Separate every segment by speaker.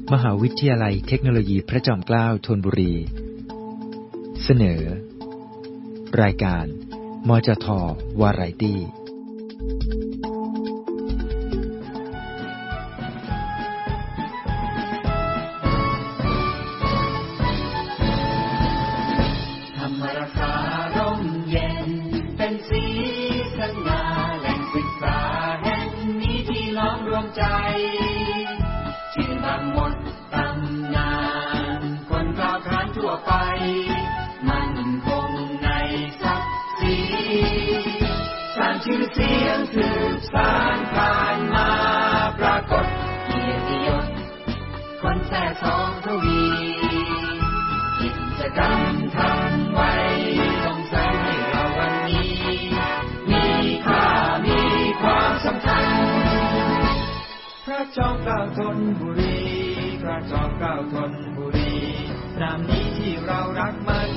Speaker 1: มหาวิทยาลัยเทคโนโลยีพระจอมเกล้าธนบุรีเสนอรายการมจท.วาไรตี้
Speaker 2: ธรรมรักษาร่มเย็นเป็นสีสง่าแหล่งศึกษาแห่งนี้ที่ล้อมรวมใจชื่อบางหมดตำนานคนกล่าวขานทั่วไปมั่นคงในศักดิ์ศรีสร้างชื่อเสียงสืบสานผ่านมาปรากฏเกียรติยศคนแท้สองทวีกิจกรรมทำไว้ส่งเสริมให้เราวันนี้มีค่ามีความสำคัญพระจอมเกล้าธนบุรีพระจอมเกล้าธนบุรีนามนี้ที่เรารักมัน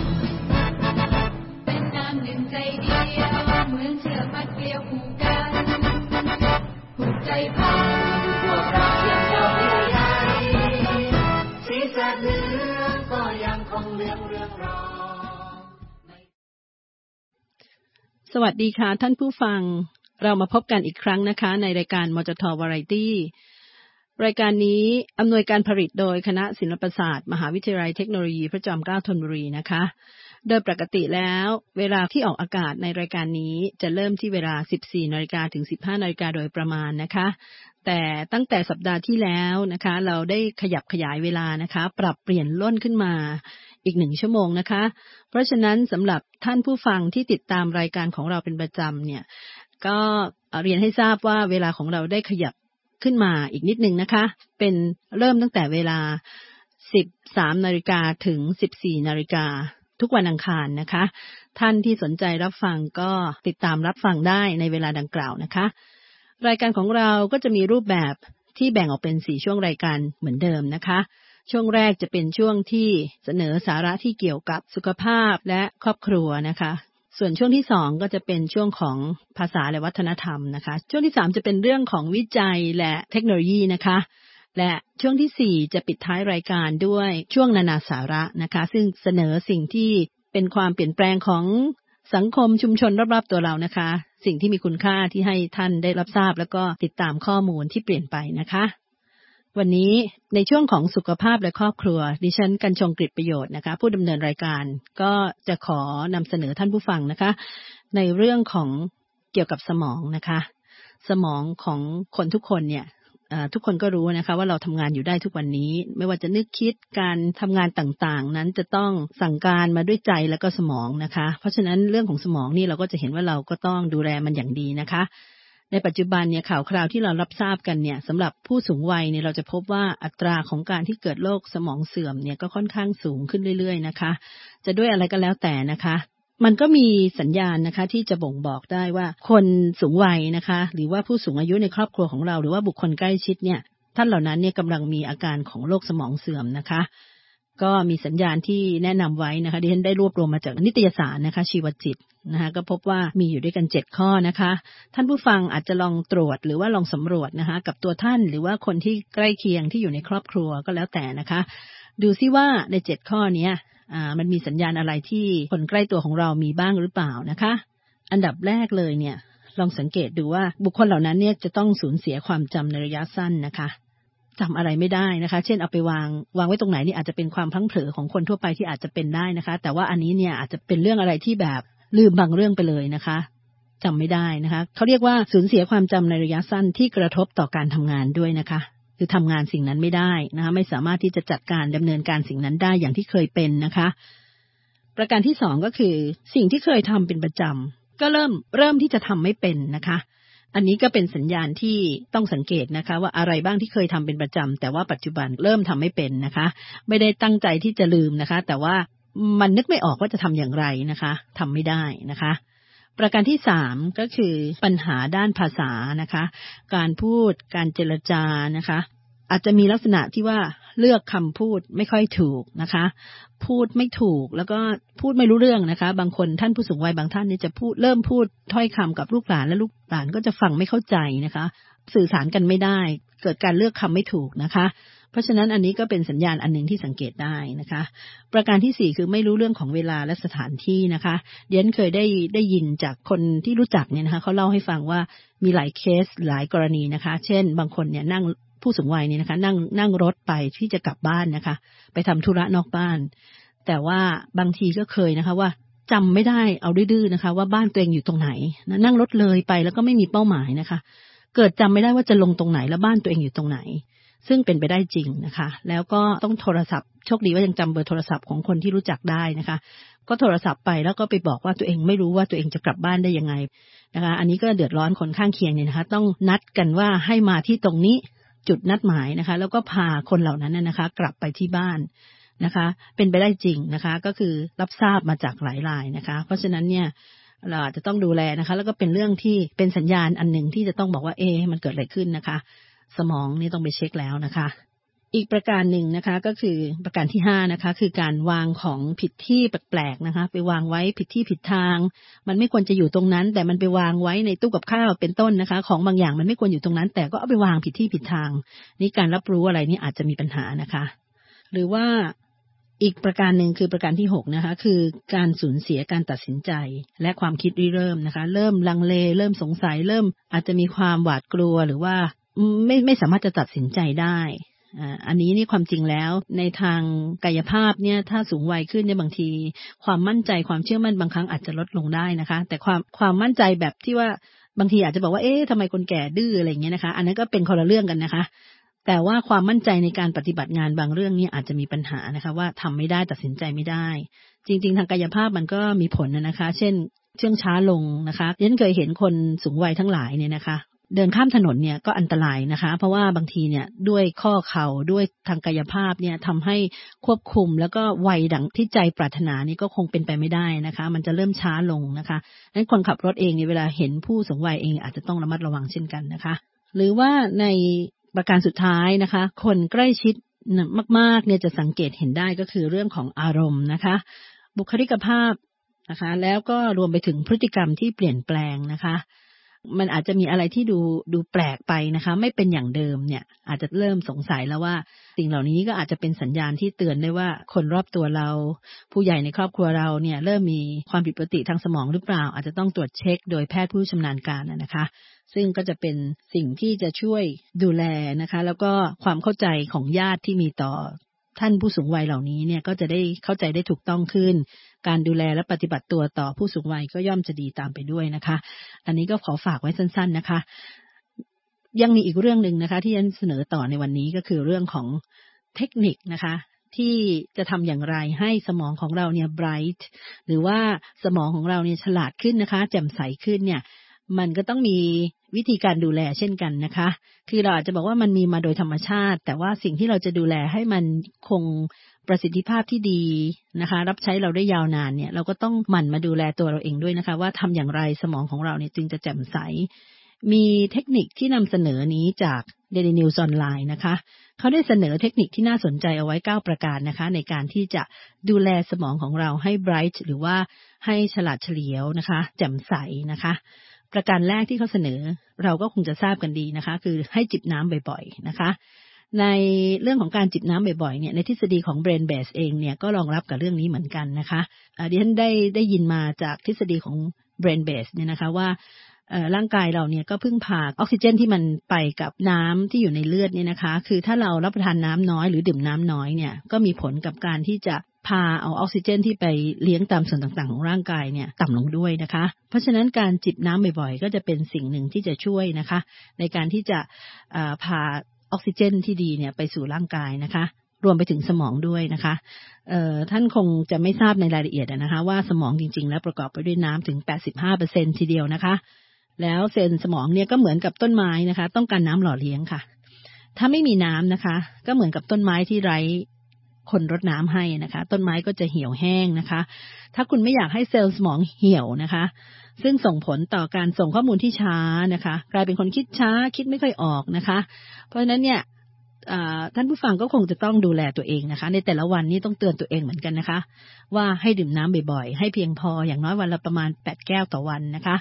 Speaker 3: เป็นนามหนึ่งใจเดียวเหมือนเชือกมัดเกลียวผูกกันผูกใจพันพวกเราเพียงเราเดียวใหญ่
Speaker 2: สีแสดเหลืองก็ยังคงเรืองรอง
Speaker 4: สวัสดีค่ะท่านผู้ฟังเรามาพบกันอีกครั้งนะคะในรายการมจท.วาไรตี้รายการนี้อำนวยการผลิตโดยคณะศิลปศาสตร์มหาวิทยาลัยเทคโนโลยีพระจอมเกล้าธนบุรีนะคะโดยปกติแล้วเวลาที่ออกอากาศในรายการนี้จะเริ่มที่เวลา 14:00 นถึง 15:00 นโดยประมาณนะคะแต่ตั้งแต่สัปดาห์ที่แล้วนะคะเราได้ขยับขยายเวลานะคะปรับเปลี่ยนล่นขึ้นมาอีก1 ชั่วโมงนะคะเพราะฉะนั้นสำหรับท่านผู้ฟังที่ติดตามรายการของเราเป็นประจำเนี่ยก็เรียนให้ทราบว่าเวลาของเราได้ขยับขึ้นมาอีกนิดนึงนะคะเป็นเริ่มตั้งแต่เวลา 13:00 นถึง 14:00 นทุกวันอังคารนะคะท่านที่สนใจรับฟังก็ติดตามรับฟังได้ในเวลาดังกล่าวนะคะรายการของเราก็จะมีรูปแบบที่แบ่งออกเป็น4ช่วงรายการเหมือนเดิมนะคะช่วงแรกจะเป็นช่วงที่เสนอสาระที่เกี่ยวกับสุขภาพและครอบครัวนะคะส่วนช่วงที่2ก็จะเป็นช่วงของภาษาและวัฒนธรรมนะคะช่วงที่3จะเป็นเรื่องของวิจัยและเทคโนโลยีนะคะและช่วงที่4จะปิดท้ายรายการด้วยช่วงนานาสาระนะคะซึ่งเสนอสิ่งที่เป็นความเปลี่ยนแปลงของสังคมชุมชนรอบๆตัวเรานะคะสิ่งที่มีคุณค่าที่ให้ท่านได้รับทราบแล้วก็ติดตามข้อมูลที่เปลี่ยนไปนะคะวันนี้ในช่วงของสุขภาพและครอบครัวดิฉันกัญชงกฤษประโยชน์นะคะผู้ดำเนินรายการก็จะขอนำเสนอท่านผู้ฟังนะคะในเรื่องของเกี่ยวกับสมองนะคะสมองของคนทุกคนเนี่ยทุกคนก็รู้นะคะว่าเราทำงานอยู่ได้ทุกวันนี้ไม่ว่าจะนึกคิดการทำงานต่างๆนั้นจะต้องสั่งการมาด้วยใจแล้วก็สมองนะคะเพราะฉะนั้นเรื่องของสมองนี่เราก็จะเห็นว่าเราก็ต้องดูแลมันอย่างดีนะคะในปัจจุบันเนี่ยข่าวคราวที่เรารับทราบกันเนี่ยสำหรับผู้สูงวัยเนี่ยเราจะพบว่าอัตราของการที่เกิดโรคสมองเสื่อมเนี่ยก็ค่อนข้างสูงขึ้นเรื่อยๆนะคะจะด้วยอะไรก็แล้วแต่นะคะมันก็มีสัญญาณนะคะที่จะบ่งบอกได้ว่าคนสูงวัยนะคะหรือว่าผู้สูงอายุในครอบครัวของเราหรือว่าบุคคลใกล้ชิดเนี่ยท่านเหล่านั้นเนี่ยกำลังมีอาการของโรคสมองเสื่อมนะคะก็มีสัญญาณที่แนะนำไว้นะคะดิฉันได้รวบรวมมาจากนิตยสารนะคะชีวจิตนะคะก็พบว่ามีอยู่ด้วยกัน7ข้อนะคะท่านผู้ฟังอาจจะลองตรวจหรือว่าลองสำรวจนะคะกับตัวท่านหรือว่าคนที่ใกล้เคียงที่อยู่ในครอบครัวก็แล้วแต่นะคะดูซิว่าใน7ข้อนี้มันมีสัญญาณอะไรที่คนใกล้ตัวของเรามีบ้างหรือเปล่านะคะอันดับแรกเลยเนี่ยลองสังเกตดูว่าบุคคลเหล่านั้นเนี่ยจะต้องสูญเสียความจำในระยะสั้นนะคะจำอะไรไม่ได้นะคะเช่นเอาไปวางไว้ตรงไหนนี่อาจจะเป็นความพลั้งเผลอของคนทั่วไปที่อาจจะเป็นได้นะคะแต่ว่าอันนี้เนี่ยอาจจะเป็นเรื่องอะไรที่แบบลืมบางเรื่องไปเลยนะคะจำไม่ได้นะคะเขาเรียกว่าสูญเสียความจำในระยะสั้นที่กระทบต่อการทำงานด้วยนะคะคือทำงานสิ่งนั้นไม่ได้นะคะไม่สามารถที่จะจัดการดำเนินการสิ่งนั้นได้อย่างที่เคยเป็นนะคะประการที่2ก็คือสิ่งที่เคยทำเป็นประจำก็เริ่มที่จะทำไม่เป็นนะคะอันนี้ก็เป็นสัญญาณที่ต้องสังเกตนะคะว่าอะไรบ้างที่เคยทำเป็นประจำแต่ว่าปัจจุบันเริ่มทำไม่เป็นนะคะไม่ได้ตั้งใจที่จะลืมนะคะแต่ว่ามันนึกไม่ออกว่าจะทำอย่างไรนะคะทำไม่ได้นะคะประการที่3ก็คือปัญหาด้านภาษานะคะการพูดการเจรจานะคะอาจจะมีลักษณะที่ว่าเลือกคำพูดไม่ค่อยถูกนะคะพูดไม่ถูกแล้วก็พูดไม่รู้เรื่องนะคะบางคนท่านผู้สูงวัยบางท่านนี่จะเริ่มพูดถ้อยคำกับลูกหลานและลูกหลานก็จะฟังไม่เข้าใจนะคะสื่อสารกันไม่ได้เกิดการเลือกคำไม่ถูกนะคะราะฉะนั้นอันนี้ก็เป็นสัญญาณอันหนึ่งที่สังเกตได้นะคะประการที่4คือไม่รู้เรื่องของเวลาและสถานที่นะคะเดียนเคยได้ยินจากคนที่รู้จักเนี่ยนะคะเขาเล่าให้ฟังว่ามีหลายเคสหลายกรณีนะคะเช่นบางคนเนี่ยนั่งผู้สูงวัยเนี่ยนะคะนั่งรถไปที่จะกลับบ้านนะคะไปทำธุระนอกบ้านแต่ว่าบางทีก็เคยนะคะว่าจำไม่ได้เอาดื้อๆนะคะว่าบ้านตัวเองอยู่ตรงไหนนั่งรถเลยไปแล้วก็ไม่มีเป้าหมายนะคะเกิดจำไม่ได้ว่าจะลงตรงไหนแล้วบ้านตัวเองอยู่ตรงไหนซึ่งเป็นไปได้จริงนะคะแล้วก็ต้องโทรศัพท์โชคดีว่ายังจำเบอร์โทรศัพท์ของคนที่รู้จักได้นะคะก็โทรศัพท์ไปแล้วก็ไปบอกว่าตัวเองไม่รู้ว่าตัวเองจะกลับบ้านได้ยังไงนะคะอันนี้ก็เดือดร้อนคนข้างเคียงเนี่ยนะคะต้องนัดกันว่าให้มาที่ตรงนี้จุดนัดหมายนะคะแล้วก็พาคนเหล่านั้นนะคะกลับไปที่บ้านนะคะเป็นไปได้จริงนะคะก็คือรับทราบมาจากหลายรายนะคะเพราะฉะนั้นเนี่ยเราอาจจะต้องดูแลนะคะแล้วก็เป็นเรื่องที่เป็นสัญญาณอันหนึ่งที่จะต้องบอกว่ามันเกิดอะไรขึ้นนะคะสมองนี่ต้องไปเช็คแล้วนะคะอีกประการหนึ่งนะคะก็คือประการที่5นะคะคือการวางของผิดที่แปลกๆนะคะไปวางไว้ผิดที่ผิดทางมันไม่ควรจะอยู่ตรงนั้นแต่มันไปวางไว้ในตู้กับข้าวเป็นต้นนะคะของบางอย่างมันไม่ควรอยู่ตรงนั้นแต่ก็เอาไปวางผิดที่ผิดทางนี่การรับรู้อะไรนี่อาจจะมีปัญหานะคะหรือว่าอีกประการหนึ่งคือประการที่6นะคะคือการสูญเสียการตัดสินใจและความคิดริเริ่มนะคะเริ่มลังเลเริ่มสงสัยเริ่มอาจจะมีความหวาดกลัวหรือว่าไม่สามารถจะตัดสินใจได้อันนี้นี่ความจริงแล้วในทางกายภาพเนี่ยถ้าสูงวัยขึ้นเนี่ยบางทีความมั่นใจความเชื่อมั่นบางครั้งอาจจะลดลงได้นะคะแต่ความมั่นใจแบบที่ว่าบางทีอาจจะบอกว่าทำไมคนแก่ดื้ออะไรอย่างเงี้ยนะคะอันนั้นก็เป็นคนละเรื่องกันนะคะแต่ว่าความมั่นใจในการปฏิบัติงานบางเรื่องนี้อาจจะมีปัญหานะคะว่าทำไม่ได้ตัดสินใจไม่ได้จริงๆทางกายภาพมันก็มีผลนะคะเช่นเชื่องช้าลงนะคะฉันเคยเห็นคนสูงวัยทั้งหลายเนี่ยนะคะเดินข้ามถนนเนี่ยก็อันตรายนะคะเพราะว่าบางทีเนี่ยด้วยข้อเข่าด้วยทางกายภาพเนี่ยทำให้ควบคุมแล้วก็ไวดังที่ใจปรารถนานี่ก็คงเป็นไปไม่ได้นะคะมันจะเริ่มช้าลงนะคะงั้นคนขับรถเองเนี่ยเวลาเห็นผู้สูงวัยเองอาจจะต้องระมัดระวังเช่นกันนะคะหรือว่าในประการสุดท้ายนะคะคนใกล้ชิดมากๆเนี่ยจะสังเกตเห็นได้ก็คือเรื่องของอารมณ์นะคะบุคลิกภาพนะคะแล้วก็รวมไปถึงพฤติกรรมที่เปลี่ยนแปลงนะคะมันอาจจะมีอะไรที่ดูแปลกไปนะคะไม่เป็นอย่างเดิมเนี่ยอาจจะเริ่มสงสัยแล้วว่าสิ่งเหล่านี้ก็อาจจะเป็นสัญญาณที่เตือนได้ว่าคนรอบตัวเราผู้ใหญ่ในครอบครัวเราเนี่ยเริ่มมีความผิดปกติทางสมองหรือเปล่าอาจจะต้องตรวจเช็คโดยแพทย์ผู้ชำนาญการนะคะซึ่งก็จะเป็นสิ่งที่จะช่วยดูแลนะคะแล้วก็ความเข้าใจของญาติที่มีต่อท่านผู้สูงวัยเหล่านี้เนี่ยก็จะได้เข้าใจได้ถูกต้องขึ้นการดูแลและปฏิบัติตัวต่อผู้สูงวัยก็ย่อมจะดีตามไปด้วยนะคะอันนี้ก็ขอฝากไว้สั้นๆนะคะยังมีอีกเรื่องนึงนะคะที่ฉันเสนอต่อในวันนี้ก็คือเรื่องของเทคนิคนะคะที่จะทำอย่างไรให้สมองของเราเนี่ย bright หรือว่าสมองของเราเนี่ยฉลาดขึ้นนะคะแจ่มใสขึ้นเนี่ยมันก็ต้องมีวิธีการดูแลเช่นกันนะคะคือเราอาจจะบอกว่ามันมีมาโดยธรรมชาติแต่ว่าสิ่งที่เราจะดูแลให้มันคงประสิทธิภาพที่ดีนะคะรับใช้เราได้ยาวนานเนี่ยเราก็ต้องหมั่นมาดูแลตัวเราเองด้วยนะคะว่าทำอย่างไรสมองของเราเนี่ยจึงจะแจ่มใสมีเทคนิคที่นำเสนอนี้จาก Daily News Online นะคะเขาได้เสนอเทคนิคที่น่าสนใจเอาไว้9ประการนะคะในการที่จะดูแลสมองของเราให้ bright หรือว่าให้ฉลาดเฉลียวนะคะแจ่มใสนะคะประการแรกที่เขาเสนอเราก็คงจะทราบกันดีนะคะคือให้จิบน้ำบ่อยๆนะคะในเรื่องของการจิบน้ำบ่อยๆเนี่ยในทฤษฎีของ Brain Base เองเนี่ยก็รองรับกับเรื่องนี้เหมือนกันนะคะดิฉันได้ยินมาจากทฤษฎีของ Brain Base เนี่ยนะคะว่าร่างกายเราเนี่ยก็พึ่งพาออกซิเจนที่มันไปกับน้ำที่อยู่ในเลือดเนี่ยนะคะคือถ้าเรารับประทานน้ำน้อยหรือดื่มน้ำน้อยเนี่ยก็มีผลกับการที่จะพาเอาออกซิเจนที่ไปเลี้ยงตามส่วนต่างๆของร่างกายเนี่ยต่ำลงด้วยนะคะเพราะฉะนั้นการจิบน้ำบ่อยๆก็จะเป็นสิ่งหนึ่งที่จะช่วยนะคะในการที่จะพาออกซิเจนที่ดีเนี่ยไปสู่ร่างกายนะคะรวมไปถึงสมองด้วยนะคะท่านคงจะไม่ทราบในรายละเอียดนะคะว่าสมองจริงๆแล้วประกอบไปด้วยน้ำถึง 85% ทีเดียวนะคะแล้วเซลล์สมองเนี่ยก็เหมือนกับต้นไม้นะคะต้องการน้ำหล่อเลี้ยงค่ะถ้าไม่มีน้ำนะคะก็เหมือนกับต้นไม้ที่ไร้คนรดน้ำให้นะคะต้นไม้ก็จะเหี่ยวแห้งนะคะถ้าคุณไม่อยากให้เซลล์สมองเหี่ยวนะคะซึ่งส่งผลต่อการส่งข้อมูลที่ช้านะคะกลายเป็นคนคิดช้าคิดไม่ค่อยออกนะคะเพราะฉะนั้นเนี่ยท่านผู้ฟังก็คงจะต้องดูแลตัวเองนะคะในแต่ละวันนี้ต้องเตือนตัวเองเหมือนกันนะคะว่าให้ดื่มน้ำบ่อยๆให้เพียงพออย่างน้อยวันละประมาณ8 แก้วต่อวันนะคะ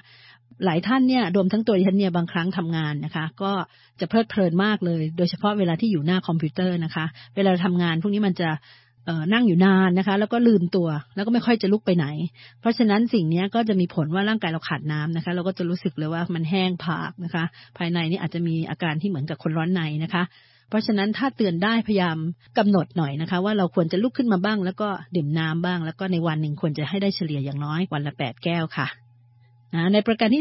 Speaker 4: หลายท่านเนี่ยรวมทั้งตัวดิฉันเนี่ยบางครั้งทำงานนะคะก็จะเพลิดเพลินมากเลยโดยเฉพาะเวลาที่อยู่หน้าคอมพิวเตอร์นะคะเวลาทำงานพวกนี้มันจะนั่งอยู่นานนะคะแล้วก็ลืมตัวแล้วก็ไม่ค่อยจะลุกไปไหนเพราะฉะนั้นสิ่งนี้ก็จะมีผลว่าร่างกายเราขาดน้ำนะคะเราก็จะรู้สึกเลยว่ามันแห้งผากนะคะภายในนี่อาจจะมีอาการที่เหมือนกับคนร้อนในนะคะเพราะฉะนั้นถ้าเตือนได้พยายามกำหนดหน่อยนะคะว่าเราควรจะลุกขึ้นมาบ้างแล้วก็ดื่มน้ำบ้างแล้วก็ในวันหนึ่งควรจะให้ได้เฉลี่ยอย่างน้อยวันละ8แก้วค่ะในประการที่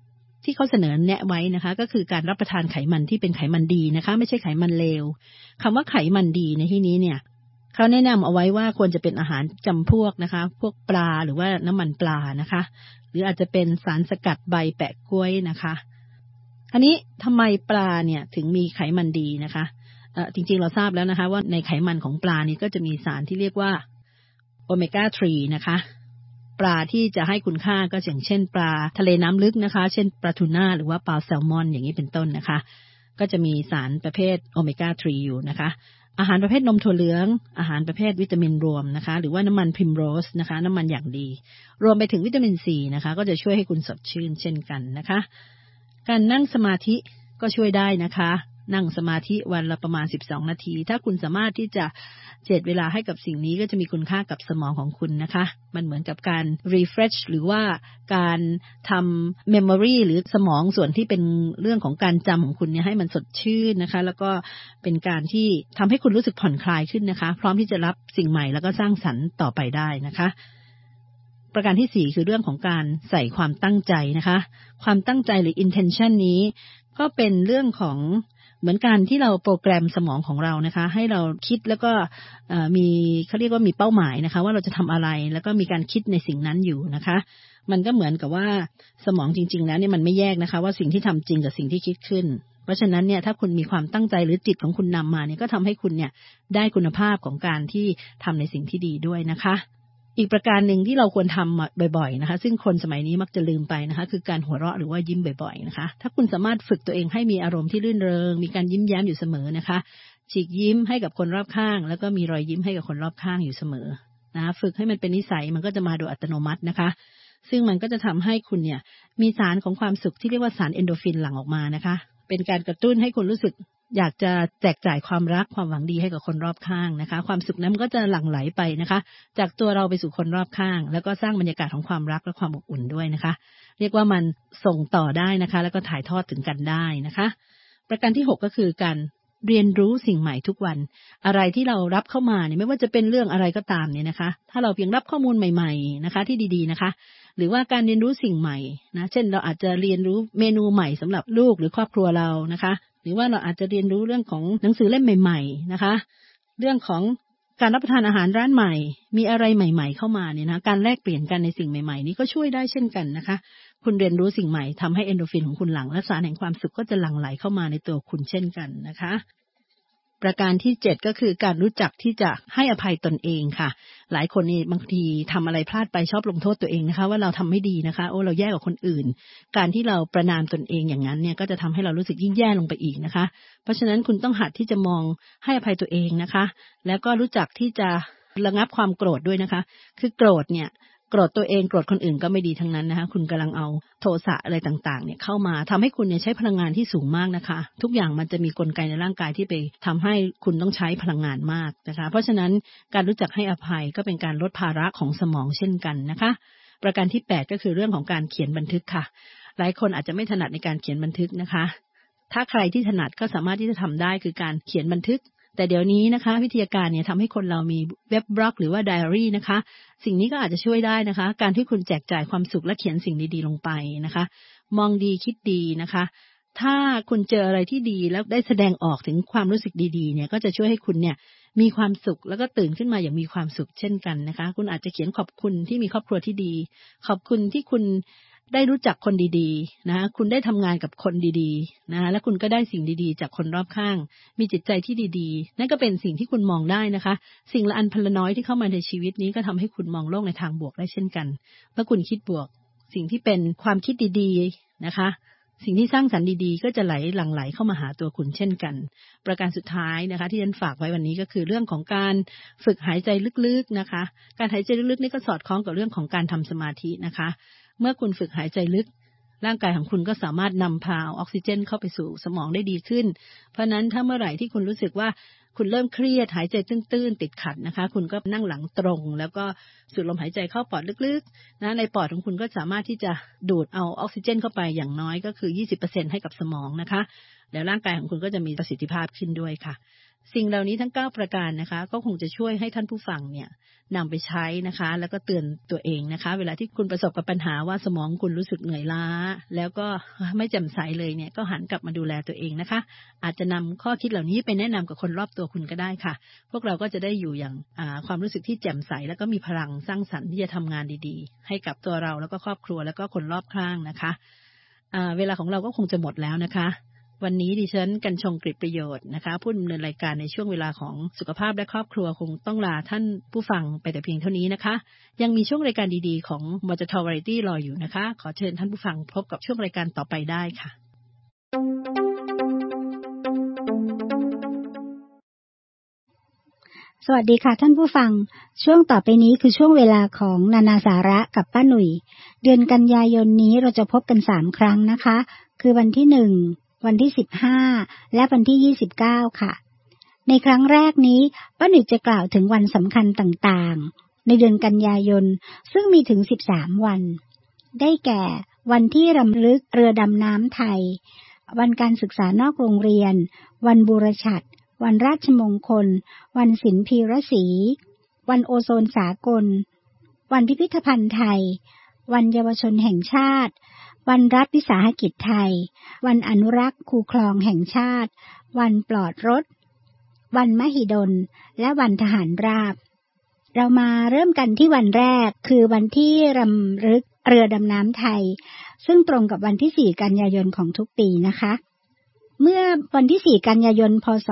Speaker 4: 2ที่เขาเสนอแนะไว้นะคะก็คือการรับประทานไขมันที่เป็นไขมันดีนะคะไม่ใช่ไขมันเลวคำว่าไขมันดีในที่นี้เนี่ยเขาแนะนำเอาไว้ว่าควรจะเป็นอาหารจำพวกนะคะพวกปลาหรือว่าน้ำมันปลานะคะหรืออาจจะเป็นสารสกัดใบแปะกล้วยนะคะอันนี้ทำไมปลาเนี่ยถึงมีไขมันดีนะคะจริงๆเราทราบแล้วนะคะว่าในไขมันของปลานี่ก็จะมีสารที่เรียกว่าโอเมก้า3นะคะปลาที่จะให้คุณค่าก็อย่างเช่นปลาทะเลน้ำลึกนะคะเช่นปลาทูน่าหรือว่าปลาแซลมอนอย่างนี้เป็นต้นนะคะก็จะมีสารประเภทโอเมก้า3อยู่นะคะอาหารประเภทนมถั่วเหลืองอาหารประเภทวิตามินรวมนะคะหรือว่าน้ำมันพริมโรสนะคะน้ำมันอย่างดีรวมไปถึงวิตามินซีนะคะก็จะช่วยให้คุณสดชื่นเช่นกันนะคะการนั่งสมาธิก็ช่วยได้นะคะนั่งสมาธิวันละประมาณ12นาทีถ้าคุณสามารถที่จะเจ็ดเวลาให้กับสิ่งนี้ก็จะมีคุณค่ากับสมองของคุณนะคะมันเหมือนกับการ refresh หรือว่าการทำ memory หรือสมองส่วนที่เป็นเรื่องของการจำของคุณเนี่ยให้มันสดชื่นนะคะแล้วก็เป็นการที่ทำให้คุณรู้สึกผ่อนคลายขึ้นนะคะพร้อมที่จะรับสิ่งใหม่แล้วก็สร้างสรรค์ต่อไปได้นะคะประการที่4คือเรื่องของการใส่ความตั้งใจนะคะความตั้งใจหรือ intention นี้ก็เป็นเรื่องของเหมือนการที่เราโปรแกรมสมองของเรานะคะให้เราคิดแล้วก็มีเขาเรียกว่ามีเป้าหมายนะคะว่าเราจะทำอะไรแล้วก็มีการคิดในสิ่งนั้นอยู่นะคะมันก็เหมือนกับว่าสมองจริงๆแล้วเนี่ยมันไม่แยกนะคะว่าสิ่งที่ทำจริงกับสิ่งที่คิดขึ้นเพราะฉะนั้นเนี่ยถ้าคุณมีความตั้งใจหรือจิตของคุณนำมาเนี่ยก็ทำให้คุณเนี่ยได้คุณภาพของการที่ทำในสิ่งที่ดีด้วยนะคะอีกประการหนึ่งที่เราควรทำบ่อยๆนะคะซึ่งคนสมัยนี้มักจะลืมไปนะคะคือการหัวเราะหรือว่ายิ้มบ่อยๆนะคะถ้าคุณสามารถฝึกตัวเองให้มีอารมณ์ที่รื่นเริงมีการยิ้มแย้มอยู่เสมอนะคะฉีกยิ้มให้กับคนรอบข้างแล้วก็มีรอยยิ้มให้กับคนรอบข้างอยู่เสมอนะฝึกให้มันเป็นนิสัยมันก็จะมาโดยอัตโนมัตินะคะซึ่งมันก็จะทำให้คุณเนี่ยมีสารของความสุขที่เรียกว่าสารเอนโดรฟินหลั่งออกมานะคะเป็นการกระตุ้นให้คุณรู้สึกอยากจะแจกจ่ายความรักความหวังดีให้กับคนรอบข้างนะคะความสุขนั้นมันก็จะหลั่งไหลไปนะคะจากตัวเราไปสู่คนรอบข้างแล้วก็สร้างบรรยากาศของความรักและความอบอุ่นด้วยนะคะเรียกว่ามันส่งต่อได้นะคะแล้วก็ถ่ายทอดถึงกันได้นะคะประการที่6ก็คือการเรียนรู้สิ่งใหม่ทุกวันอะไรที่เรารับเข้ามาเนี่ยไม่ว่าจะเป็นเรื่องอะไรก็ตามเนี่ยนะคะถ้าเราเพียงรับข้อมูลใหม่ๆนะคะที่ดีๆนะคะหรือว่าการเรียนรู้สิ่งใหม่นะเช่นเราอาจจะเรียนรู้เมนูใหม่สำหรับลูกหรือครอบครัวเรานะคะหรือว่าเราอาจจะเรียนรู้เรื่องของหนังสือเล่มใหม่ๆนะคะเรื่องของการรับประทานอาหารร้านใหม่มีอะไรใหม่ๆเข้ามาเนี่ยนะการแลกเปลี่ยนกันในสิ่งใหม่ๆนี้ก็ช่วยได้เช่นกันนะคะคุณเรียนรู้สิ่งใหม่ทำให้เอนโดรฟินของคุณหลั่งและสารแห่งความสุขก็จะหลั่งไหลเข้ามาในตัวคุณเช่นกันนะคะประการที่7ก็คือการรู้จักที่จะให้อภัยตนเองค่ะหลายคนนี่บางทีทำอะไรพลาดไปชอบลงโทษตัวเองนะคะว่าเราทำไม่ดีนะคะเราแย่กว่าคนอื่นการที่เราประณามตนเองอย่างนั้นเนี่ยก็จะทำให้เรารู้สึกยิ่งแย่ลงไปอีกนะคะเพราะฉะนั้นคุณต้องหัดที่จะมองให้อภัยตัวเองนะคะแล้วก็รู้จักที่จะระงับความโกรธด้วยนะคะคือโกรธเนี่ยโกรธตัวเองโกรธคนอื่นก็ไม่ดีทั้งนั้นนะคะคุณกำลังเอาโทสะอะไรต่างๆเนี่ยเข้ามาทำให้คุณเนี่ยใช้พลังงานที่สูงมากนะคะทุกอย่างมันจะมีกลไกในร่างกายที่ไปทำให้คุณต้องใช้พลังงานมากนะคะเพราะฉะนั้นการรู้จักให้อภัยก็เป็นการลดภาระของสมองเช่นกันนะคะประการที่8ก็คือเรื่องของการเขียนบันทึกค่ะหลายคนอาจจะไม่ถนัดในการเขียนบันทึกนะคะถ้าใครที่ถนัดก็สามารถที่จะทำได้คือการเขียนบันทึกแต่เดี๋ยวนี้นะคะวิทยาการเนี่ยทำให้คนเรามีเว็บบล็อกหรือว่าไดอารี่นะคะสิ่งนี้ก็อาจจะช่วยได้นะคะการที่คุณแจกจ่ายความสุขและเขียนสิ่งดีๆลงไปนะคะมองดีคิดดีนะคะถ้าคุณเจออะไรที่ดีแล้วได้แสดงออกถึงความรู้สึกดีๆเนี่ยก็จะช่วยให้คุณเนี่ยมีความสุขแล้วก็ตื่นขึ้นมาอย่างมีความสุขเช่นกันนะคะคุณอาจจะเขียนขอบคุณที่มีครอบครัวที่ดีขอบคุณที่คุณได้รู้จักคนดีๆนะคะคุณได้ทำงานกับคนดีๆนะคะและคุณก็ได้สิ่งดีๆจากคนรอบข้างมีจิตใจที่ดีๆนั่นก็เป็นสิ่งที่คุณมองได้นะคะสิ่งละอันพันละน้อยที่เข้ามาในชีวิตนี้ก็ทำให้คุณมองโลกในทางบวกได้เช่นกันเมื่อคุณคิดบวกสิ่งที่เป็นความคิดดีๆนะคะสิ่งที่สร้างสรรค์ดีๆก็จะหลั่งไหลเข้ามาหาตัวคุณเช่นกันประการสุดท้ายนะคะที่ฉันฝากไว้วันนี้ก็คือเรื่องของการฝึกหายใจลึกๆนะคะการหายใจลึกๆนี่ก็สอดคล้องกับเรื่องของการทำสมาธินะคะเมื่อคุณฝึกหายใจลึกร่างกายของคุณก็สามารถนำพาออกซิเจนเข้าไปสู่สมองได้ดีขึ้นเพราะนั้นถ้าเมื่อไหร่ที่คุณรู้สึกว่าคุณเริ่มเครียดหายใจตื้นๆติดขัดนะคะคุณก็นั่งหลังตรงแล้วก็สูดลมหายใจเข้าปอดลึกๆนะในปอดของคุณก็สามารถที่จะดูดเอาออกซิเจนเข้าไปอย่างน้อยก็คือ 20% ให้กับสมองนะคะแล้วร่างกายของคุณก็จะมีประสิทธิภาพขึ้นด้วยค่ะสิ่งเหล่านี้ทั้ง9ประการนะคะก็คงจะช่วยให้ท่านผู้ฟังเนี่ยนำไปใช้นะคะแล้วก็เตือนตัวเองนะคะเวลาที่คุณประสบกับปัญหาว่าสมองคุณรู้สึกเหนื่อยล้าแล้วก็ไม่แจ่มใสเลยเนี่ยก็หันกลับมาดูแลตัวเองนะคะอาจจะนำข้อคิดเหล่านี้ไปแนะนำกับคนรอบตัวคุณก็ได้ค่ะพวกเราก็จะได้อยู่อย่างความรู้สึกที่แจ่มใสแล้วก็มีพลังสร้างสรรค์ที่จะทำงานดีๆให้กับตัวเราแล้วก็ครอบครัวแล้วก็คนรอบข้างนะคะเวลาของเราก็คงจะหมดแล้วนะคะวันนี้ดิฉันกัญชงกฤษประโยชน์นะคะผู้ดำเนินรายการในช่วงเวลาของสุขภาพและครอบครัวคงต้องลาท่านผู้ฟังไปแต่เพียงเท่านี้นะคะยังมีช่วงรายการดีๆของมจท. Variety รออยู่นะคะขอเชิญท่านผู้ฟังพบกับช่วงรายการต่อไปได้ค่ะ
Speaker 5: สวัสดีค่ะท่านผู้ฟังช่วงต่อไปนี้คือช่วงเวลาของนานาสาระกับป้าหนุ่ยเดือนกันยายนนี้เราจะพบกัน3ครั้งนะคะคือวันที่1วันที่15และวันที่29ค่ะในครั้งแรกนี้ป้าหนุ่ยจะกล่าวถึงวันสำคัญต่างๆในเดือนกันยายนซึ่งมีถึง13วันได้แก่วันที่รำลึกเรือดำน้ำไทยวันการศึกษานอกโรงเรียนวันบูรฉัตรวันราชมงคลวันศิลพีรศรีวันโอโซนสากลวันพิพิธภัณฑ์ไทยวันเยาวชนแห่งชาติวันรัฐวิสาหกิจไทยวันอนุรักษ์คูคลองแห่งชาติวันปลอดรถวันมหิดลและวันทหารราบเรามาเริ่มกันที่วันแรกคือวันที่รำลึกเรือดำน้ำไทยซึ่งตรงกับวันที่4กันยายนของทุกปีนะคะเมื่อวันที่4กันยายนพ.ศ.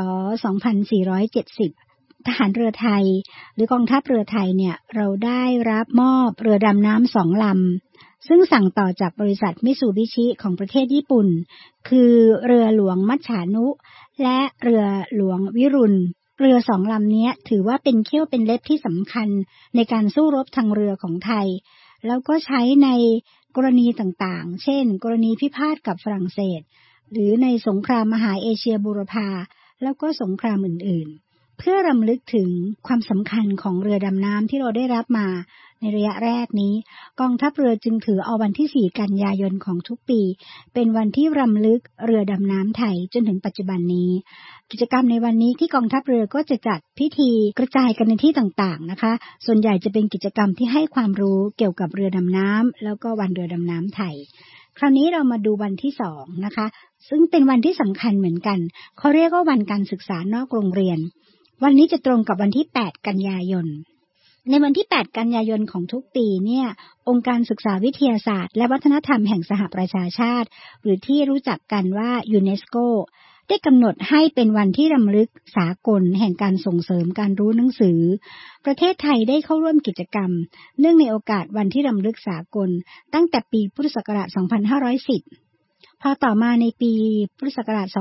Speaker 5: 2470ทหารเรือไทยหรือกองทัพเรือไทยเนี่ยเราได้รับมอบเรือดำน้ำ2ลำซึ่งสั่งต่อจากบริษัทมิตซูบิชิของประเทศญี่ปุ่นคือเรือหลวงมัจฉานุและเรือหลวงวิรุณเรือ2ลำนี้ถือว่าเป็นเขี้ยวเป็นเล็บที่สำคัญในการสู้รบทางเรือของไทยแล้วก็ใช้ในกรณีต่างๆเช่นกรณีพิพาทกับฝรั่งเศสหรือในสงครามมหาเอเชียบูรพาแล้วก็สงครามอื่นๆเพื่อรำลึกถึงความสำคัญของเรือดำน้ำที่เราได้รับมาในระยะแรกนี้กองทัพเรือจึงถือเอาวันที่4กันยายนของทุกปีเป็นวันที่รำลึกเรือดำน้ำไทยจนถึงปัจจุบันนี้กิจกรรมในวันนี้ที่กองทัพเรือก็จะจัดพิธีกระจายกันในที่ต่างๆนะคะส่วนใหญ่จะเป็นกิจกรรมที่ให้ความรู้เกี่ยวกับเรือดำน้ำแล้วก็วันเรือดำน้ำไทยคราวนี้เรามาดูวันที่2นะคะซึ่งเป็นวันที่สำคัญเหมือนกันเขาเรียกว่าวันการศึกษานอกโรงเรียนวันนี้จะตรงกับวันที่8กันยายนในวันที่8กันยายนของทุกปีเนี่ยองค์การศึกษาวิทยาศาสตร์และวัฒนธรรมแห่งสหประชาชาติหรือที่รู้จักกันว่ายูเนสโกได้กำหนดให้เป็นวันที่รำลึกสากลแห่งการส่งเสริมการรู้หนังสือประเทศไทยได้เข้าร่วมกิจกรรมเนื่องในโอกาสวันที่รำลึกสากลตั้งแต่ปีพุทธศักราช 2510 พอต่อมาในปีพุทธศักราช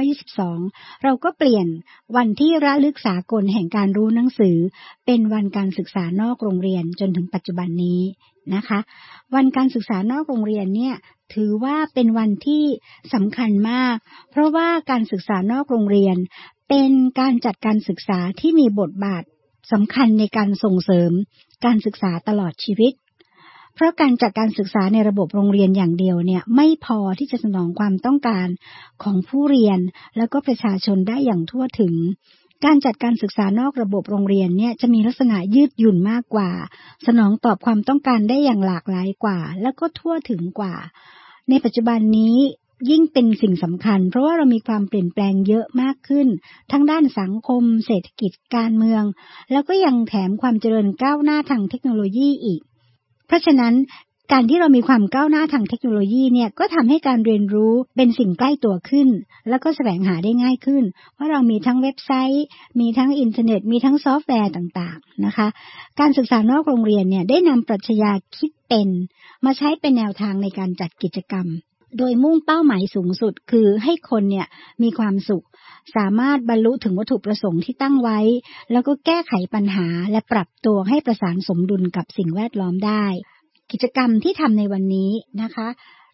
Speaker 5: 2522 เราก็เปลี่ยนวันที่ระลึกสากลแห่งการรู้หนังสือเป็นวันการศึกษานอกโรงเรียนจนถึงปัจจุบันนี้นะคะวันการศึกษานอกโรงเรียนเนี่ยถือว่าเป็นวันที่สำคัญมากเพราะว่าการศึกษานอกโรงเรียนเป็นการจัดการศึกษาที่มีบทบาทสำคัญในการส่งเสริมการศึกษาตลอดชีวิตเพราะการจัดการศึกษาในระบบโรงเรียนอย่างเดียวเนี่ยไม่พอที่จะสนองความต้องการของผู้เรียนแล้วก็ประชาชนได้อย่างทั่วถึงการจัดการศึกษานอกระบบโรงเรียนเนี่ยจะมีลักษณะยืดหยุ่นมากกว่าสนองตอบความต้องการได้อย่างหลากหลายกว่าแล้วก็ทั่วถึงกว่าในปัจจุบันนี้ยิ่งเป็นสิ่งสำคัญเพราะว่าเรามีความเปลี่ยนแปลงเยอะมากขึ้นทั้งด้านสังคมเศรษฐกิจการเมืองแล้วก็ยังแถมความเจริญก้าวหน้าทางเทคโนโลยีอีกเพราะฉะนั้นการที่เรามีความก้าวหน้าทางเทคโนโลยีเนี่ยก็ทำให้การเรียนรู้เป็นสิ่งใกล้ตัวขึ้นแล้วก็แสวงหาได้ง่ายขึ้นเพราะเรามีทั้งเว็บไซต์มีทั้งอินเทอร์เน็ตมีทั้งซอฟต์แวร์ต่างๆนะคะการศึกษานอกโรงเรียนเนี่ยได้นำปรัชญาคิดเป็นมาใช้เป็นแนวทางในการจัดกิจกรรมโดยมุ่งเป้าหมายสูงสุดคือให้คนเนี่ยมีความสุขสามารถบรรลุถึงวัตถุประสงค์ที่ตั้งไว้แล้วก็แก้ไขปัญหาและปรับตัวให้ประสานสมดุลกับสิ่งแวดล้อมได้กิจกรรมที่ทำในวันนี้นะคะ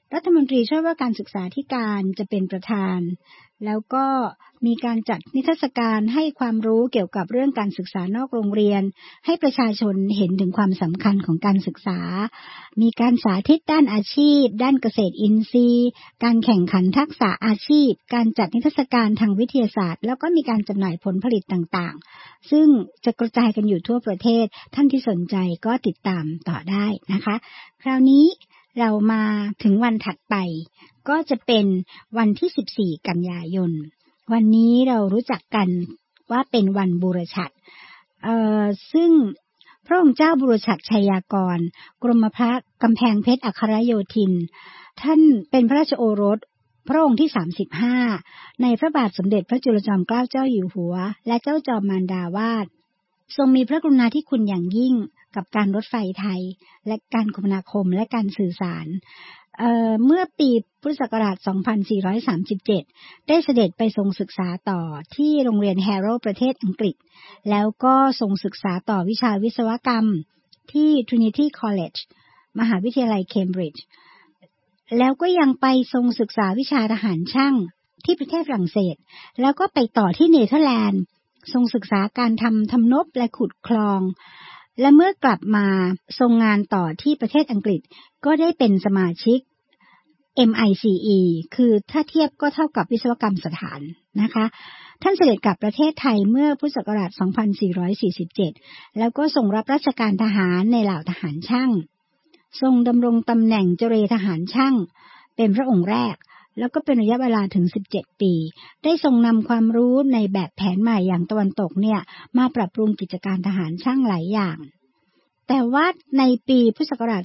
Speaker 5: รัฐมนตรีช่วยว่าการศึกษาธิการจะเป็นประธานแล้วก็มีการจัดนิทรรศการให้ความรู้เกี่ยวกับเรื่องการศึกษานอกโรงเรียนให้ประชาชนเห็นถึงความสำคัญของการศึกษามีการสาธิตด้านอาชีพด้านเกษตรอินทรีย์การแข่งขันทักษะอาชีพการจัดนิทรรศการทางวิทยาศาสตร์แล้วก็มีการจำหน่ายผลผลิตต่างๆซึ่งจะกระจายกันอยู่ทั่วประเทศท่านที่สนใจก็ติดตามต่อได้นะคะคราวนี้เรามาถึงวันถัดไปก็จะเป็นวันที่14กันยายนวันนี้เรารู้จักกันว่าเป็นวันบูรฉัตรซึ่งพระองค์เจ้าบูรฉัตรชัยยากรกรมพระกำแพงเพชรอัครโยธินท่านเป็นพระราชโอรสพระองค์ที่35ในพระบาทสมเด็จพระจุลจอมเกล้าเจ้าอยู่หัวและเจ้าจอมมารดาวาดทรงมีพระกรุณาธิคุณอย่างยิ่งกับการรถไฟไทยและการคมนาคมและการสื่อสารเมื่อปีพุทธศักราช 2437 ได้เสด็จไปทรงศึกษาต่อที่โรงเรียนแฮร์โรว์ประเทศอังกฤษแล้วก็ทรงศึกษาต่อวิชาวิศวกรรมที่ Trinity College มหาวิทยาลัยเคมบริดจ์แล้วก็ยังไปทรงศึกษาวิชาทหารช่างที่ประเทศฝรั่งเศสแล้วก็ไปต่อที่เนเธอร์แลนด์ทรงศึกษาการทำนบและขุดคลองและเมื่อกลับมาทรงงานต่อที่ประเทศอังกฤษก็ได้เป็นสมาชิก MICE คือถ้าเทียบก็เท่ากับวิศวกรรมสถานนะคะท่านเสด็จกลับประเทศไทยเมื่อพุทธศักราช 2447 แล้วก็ทรงรับราชการทหารในเหล่าทหารช่างทรงดำรงตำแหน่งเจรทหารช่างเป็นพระองค์แรกแล้วก็เป็นระยะเวลาถึง17 ปีได้ทรงนำความรู้ในแบบแผนใหม่อย่างตะวันตกเนี่ยมาปรับปรุงกิจการทหารช่างหลายอย่างแต่ว่าในปีพุทธศักราช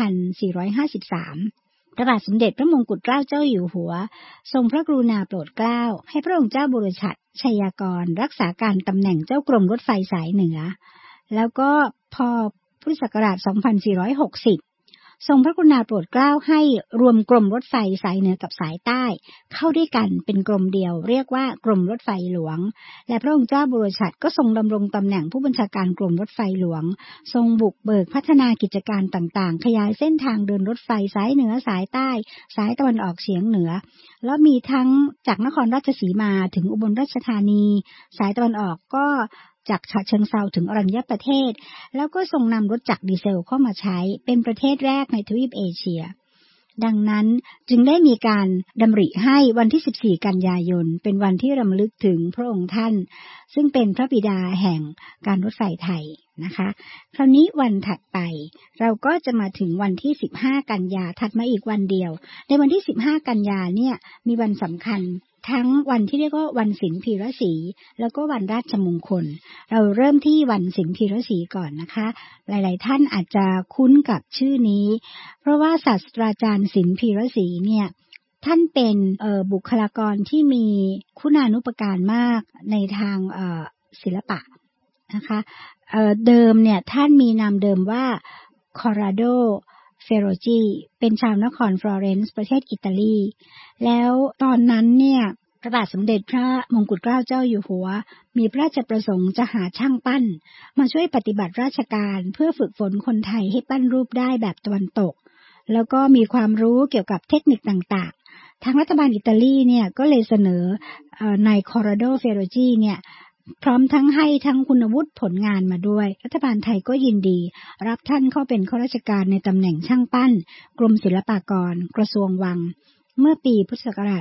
Speaker 5: 2453 พระบาทสมเด็จพระมงกุฎเกล้าเจ้าอยู่หัวทรงพระกรุณาโปรดเกล้าให้พระองค์เจ้าบูรฉัตรชัยยากรรักษาการตำแหน่งเจ้ากรมรถไฟสายเหนือแล้วก็พอพุทธศักราช 2460ทรงพระกรุณาโปรดเกล้าให้รวมกรมรถไฟสายเหนือกับสายใต้เข้าด้วยกันเป็นกรมเดียวเรียกว่ากรมรถไฟหลวงและพระองค์เจ้าบูรฉัตรก็ทรงดำรงตำแหน่งผู้บัญชาการกรมรถไฟหลวงทรงบุกเบิกพัฒนากิจการต่างๆขยายเส้นทางเดินรถไฟสายเหนือสายใต้สายตะวันออกเฉียงเหนือแล้วมีทั้งจากนครราชสีมาถึงอุบลราชธานีสายตะวันออกก็จากฉะเชิงเทราถึงอรัญญประเทศแล้วก็ทรงนำรถจักรดีเซลเข้ามาใช้เป็นประเทศแรกในทวีปเอเชียดังนั้นจึงได้มีการดำริให้วันที่14กันยายนเป็นวันที่รำลึกถึงพระองค์ท่านซึ่งเป็นพระบิดาแห่งการรถไฟไทยนะคะคราวนี้วันถัดไปเราก็จะมาถึงวันที่15กันยาถัดมาอีกวันเดียวในวันที่15กันยาเนี่ยมีวันสำคัญทั้งวันที่เรียกว่าวันศิลพีรศรีแล้วก็วันราชมงคลเราเริ่มที่วันศิลพีรศรีก่อนนะคะหลายๆท่านอาจจะคุ้นกับชื่อนี้เพราะว่าศาสตราจารย์ศิลพีรศรีเนี่ยท่านเป็นบุคลากรที่มีคุณานุปการมากในทางศิลปะนะคะเดิมเนี่ยท่านมีนามเดิมว่าคอราโดเฟโรจีเป็นชาวนครฟลอเรนซ์ประเทศอิตาลีแล้วตอนนั้นเนี่ยพระบาทสมเด็จพระมงกุฎเกล้าเจ้าอยู่หัวมีพระราชประสงค์จะหาช่างปั้นมาช่วยปฏิบัติราชการเพื่อฝึกฝนคนไทยให้ปั้นรูปได้แบบตะวันตกแล้วก็มีความรู้เกี่ยวกับเทคนิคต่างๆทางรัฐบาลอิตาลีเนี่ยก็เลยเสนอนายคอราโดเฟโรจีเนี่ยพร้อมทั้งให้ทั้งคุณวุฒิผลงานมาด้วยรัฐบาลไทยก็ยินดีรับท่านเข้าเป็นข้าราชการในตำแหน่งช่างปั้นกรมศิลปากรกระทรวงวังเมื่อปีพุทธศักราช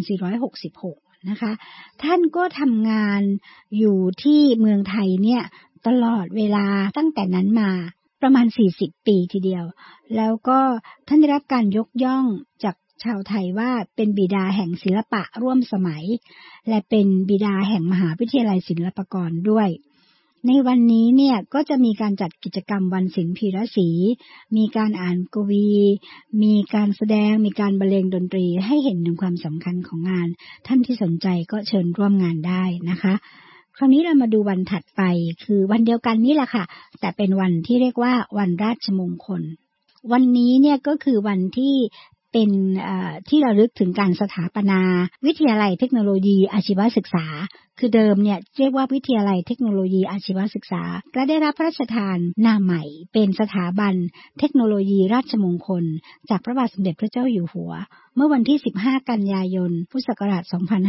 Speaker 5: 2466 นะคะท่านก็ทำงานอยู่ที่เมืองไทยเนี่ยตลอดเวลาตั้งแต่นั้นมาประมาณ40 ปีทีเดียวแล้วก็ท่านได้รับการยกย่องจากชาวไทยว่าเป็นบิดาแห่งศิลปะร่วมสมัยและเป็นบิดาแห่งมหาวิทยาลัยศิลปากรด้วยในวันนี้เนี่ยก็จะมีการจัดกิจกรรมวันศิลพีรศรีมีการอ่านกวีมีการแสดงมีการบรรเลงดนตรีให้เห็นถึงความสำคัญของงานท่านที่สนใจก็เชิญร่วมงานได้นะคะคราวนี้เรามาดูวันถัดไปคือวันเดียวกันนี่แหละค่ะแต่เป็นวันที่เรียกว่าวันราชมงคลวันนี้เนี่ยก็คือวันที่เป็นที่ระลึกถึงการสถาปนาวิทยาลัยเทคโนโลยีอาชีวศึกษาคือเดิมเนี่ยเรียกว่าวิทยาลัยเทคโนโลยีอาชีวศึกษาและได้รับพระราชทานนามใหม่เป็นสถาบันเทคโนโลยีราชมงคลจากพระบาทสมเด็จพระเจ้าอยู่หัวเมื่อวันที่15กันยายนพุทธศักราช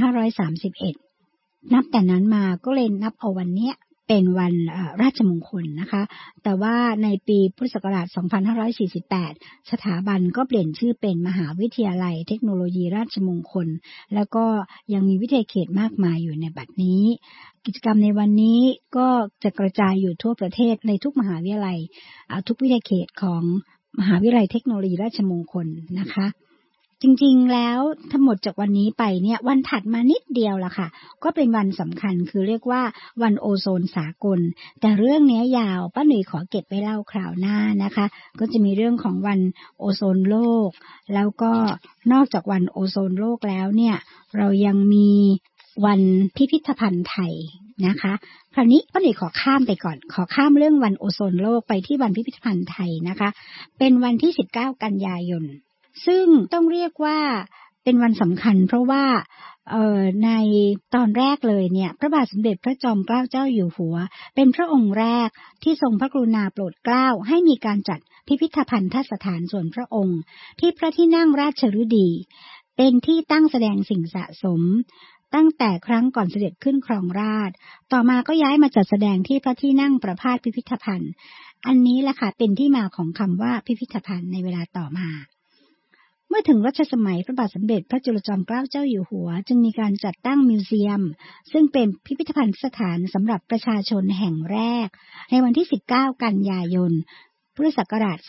Speaker 5: 2531นับแต่นั้นมาก็เลยนับเอาวันนี้เป็นวันราชมงคลนะคะแต่ว่าในปีพุทธศักราช2548สถาบันก็เปลี่ยนชื่อเป็นมหาวิทยาลัยเทคโนโลยีราชมงคลแล้วก็ยังมีวิทยาเขตมากมายอยู่ในบัดนี้กิจกรรมในวันนี้ก็จะกระจายอยู่ทั่วประเทศในทุกมหาวิทยาลัยทุกวิทยาเขตของมหาวิทยาลัยเทคโนโลยีราชมงคลนะคะจริงๆแล้วทั้งหมดจากวันนี้ไปเนี่ยวันถัดมานิดเดียวละค่ะก็เป็นวันสำคัญคือเรียกว่าวันโอโซนสากลแต่เรื่องนี้ยาวป้าหนุ่ยขอเก็บไว้เล่าคราวหน้านะคะก็จะมีเรื่องของวันโอโซนโลกแล้วก็นอกจากวันโอโซนโลกแล้วเนี่ยเรายังมีวันพิพิธภัณฑ์ไทยนะคะคราวนี้ป้าหนุ่ยขอข้ามไปก่อนขอข้ามเรื่องวันโอโซนโลกไปที่วันพิพิธภัณฑ์ไทยนะคะเป็นวันที่19กันยายนซึ่งต้องเรียกว่าเป็นวันสำคัญเพราะว่าในตอนแรกเลยเนี่ยพระบาทสมเด็จพระจอมเกล้าเจ้าอยู่หัวเป็นพระองค์แรกที่ทรงพระกรุณาโปรดเกล้าให้มีการจัดพิพิธภัณฑสถานส่วนพระองค์ที่พระที่นั่งราชฤดีเป็นที่ตั้งแสดงสิ่งสะสมตั้งแต่ครั้งก่อนเสด็จขึ้นครองราชย์ต่อมาก็ย้ายมาจัดแสดงที่พระที่นั่งประภาสพิพิธภัณฑ์อันนี้แหละค่ะเป็นที่มาของคำว่าพิพิธภัณฑ์ในเวลาต่อมาเมื่อถึงรัชสมัยพระบาทสมเด็จพระจุลจอมเกล้าเจ้าอยู่หัวจึงมีการจัดตั้งมิวเซียมซึ่งเป็นพิพิธภัณฑ์สถานสำหรับประชาชนแห่งแรกในวันที่19กันยายนพุทธศักราช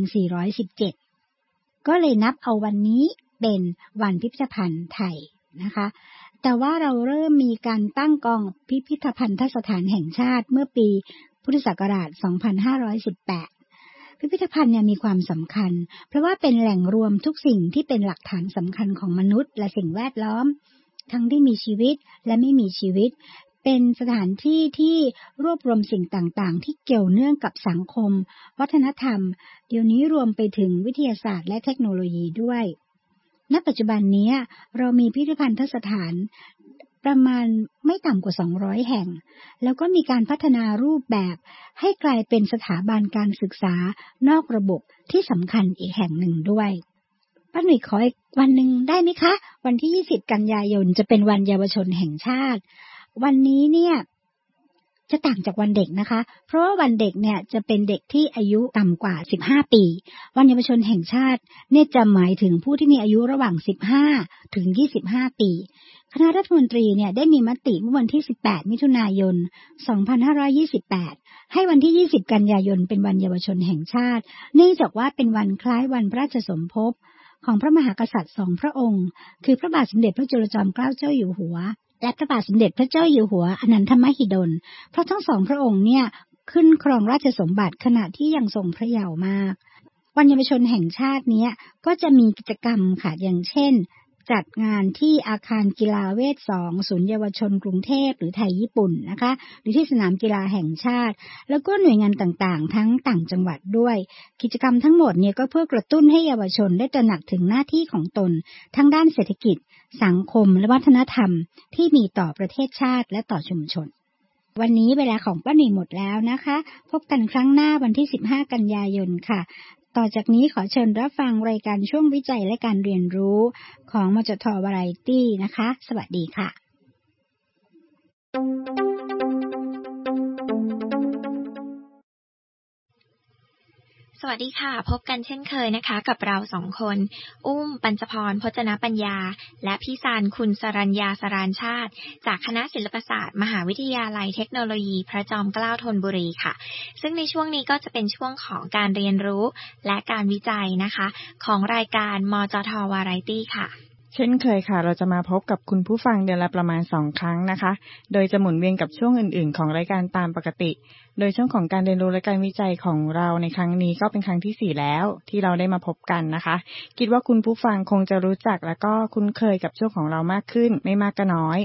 Speaker 5: 2417ก็เลยนับเอาวันนี้เป็นวันพิพิธภัณฑ์ไทยนะคะแต่ว่าเราเริ่มมีการตั้งกองพิพิธภัณฑสถานแห่งชาติเมื่อปีพุทธศักราช2518พิพิธภัณฑ์เนี่ยมีความสำคัญเพราะว่าเป็นแหล่งรวมทุกสิ่งที่เป็นหลักฐานสำคัญของมนุษย์และสิ่งแวดล้อมทั้งที่มีชีวิตและไม่มีชีวิตเป็นสถานที่ที่รวบรวมสิ่งต่างๆที่เกี่ยวเนื่องกับสังคมวัฒนธรรมเดี๋ยวนี้รวมไปถึงวิทยาศาสตร์และเทคโนโลยีด้วยณปัจจุบันนี้เรามีพิพิธภัณฑสถานประมาณไม่ต่ำกว่า200แห่งแล้วก็มีการพัฒนารูปแบบให้กลายเป็นสถาบันการศึกษานอกระบบที่สำคัญอีกแห่งหนึ่งด้วยป้าหนุ่ยขออีกวันหนึ่งได้ไหมคะวันที่20กันยายนจะเป็นวันเยาวชนแห่งชาติวันนี้เนี่ยจะต่างจากวันเด็กนะคะเพราะว่าวันเด็กเนี่ยจะเป็นเด็กที่อายุต่ำกว่า15ปีวันเยาวชนแห่งชาติเนี่ยจะหมายถึงผู้ที่มีอายุระหว่าง15ถึง25ปีคณะรัฐมนตรีเนี่ยได้มีมติเมื่อวันที่18มิถุนายน2528ให้วันที่20กันยายนเป็นวันเยาวชนแห่งชาติเนื่องจากว่าเป็นวันคล้ายวันพระราชสมภพของพระมหากษัตริย์2พระองค์คือพระบาทสมเด็จพระจุลจอมเกล้าเจ้าอยู่หัวและพระบาทสมเด็จพระเจ้าอยู่หัวอนันทมหิดลเพราะทั้งสองพระองค์เนี่ยขึ้นครองราชสมบัติขณะที่ยังทรงพระเยาว์มากวันเยาวชนแห่งชาตินี้ก็จะมีกิจกรรมค่ะอย่างเช่นจัดงานที่อาคารกีฬาเวท2ศูนย์เยาวชนกรุงเทพหรือไทยญี่ปุ่นนะคะหรือที่สนามกีฬาแห่งชาติแล้วก็หน่วยงานต่างๆทั้งต่างจังหวัดด้วยกิจกรรมทั้งหมดเนี่ยก็เพื่อกระตุ้นให้เยาวชนได้ตระหนักถึงหน้าที่ของตนทั้งด้านเศรษฐกิจสังคมและวัฒนธรรมที่มีต่อประเทศชาติและต่อชุมชนวันนี้เวลาของป้าหนุ่ยหมดแล้วนะคะพบกันครั้งหน้าวันที่15กันยายนค่ะต่อจากนี้ขอเชิญรับฟังรายการช่วงวิจัยและการเรียนรู้ของมจท.วาไรตี้นะคะสวัสดีค่ะ
Speaker 6: สวัสดีค่ะพบกันเช่นเคยนะคะกับเรา2คนอุ้มปัญจพรพจนปัญญาและพี่ซานคุณสรัญญาสรานชาติจากคณะศิลปศาสตร์มหาวิทยาลัยเทคโนโลยีพระจอมเกล้าธนบุรีค่ะซึ่งในช่วงนี้ก็จะเป็นช่วงของการเรียนรู้และการวิจัยนะคะของรายการมจท.วาไรตี้ค่ะ
Speaker 7: เช่นเคยค่ะเราจะมาพบกับคุณผู้ฟังเดือนละประมาณ2ครั้งนะคะโดยจะหมุนเวียนกับช่วงอื่นๆของรายการตามปกติโดยช่วงของการเรียนรู้และการวิจัยของเราในครั้งนี้ก็เป็นครั้งที่4แล้วที่เราได้มาพบกันนะคะคิดว่าคุณผู้ฟังคงจะรู้จักและก็คุ้นเคยกับช่วงของเรามากขึ้นไม่มากก็น้อย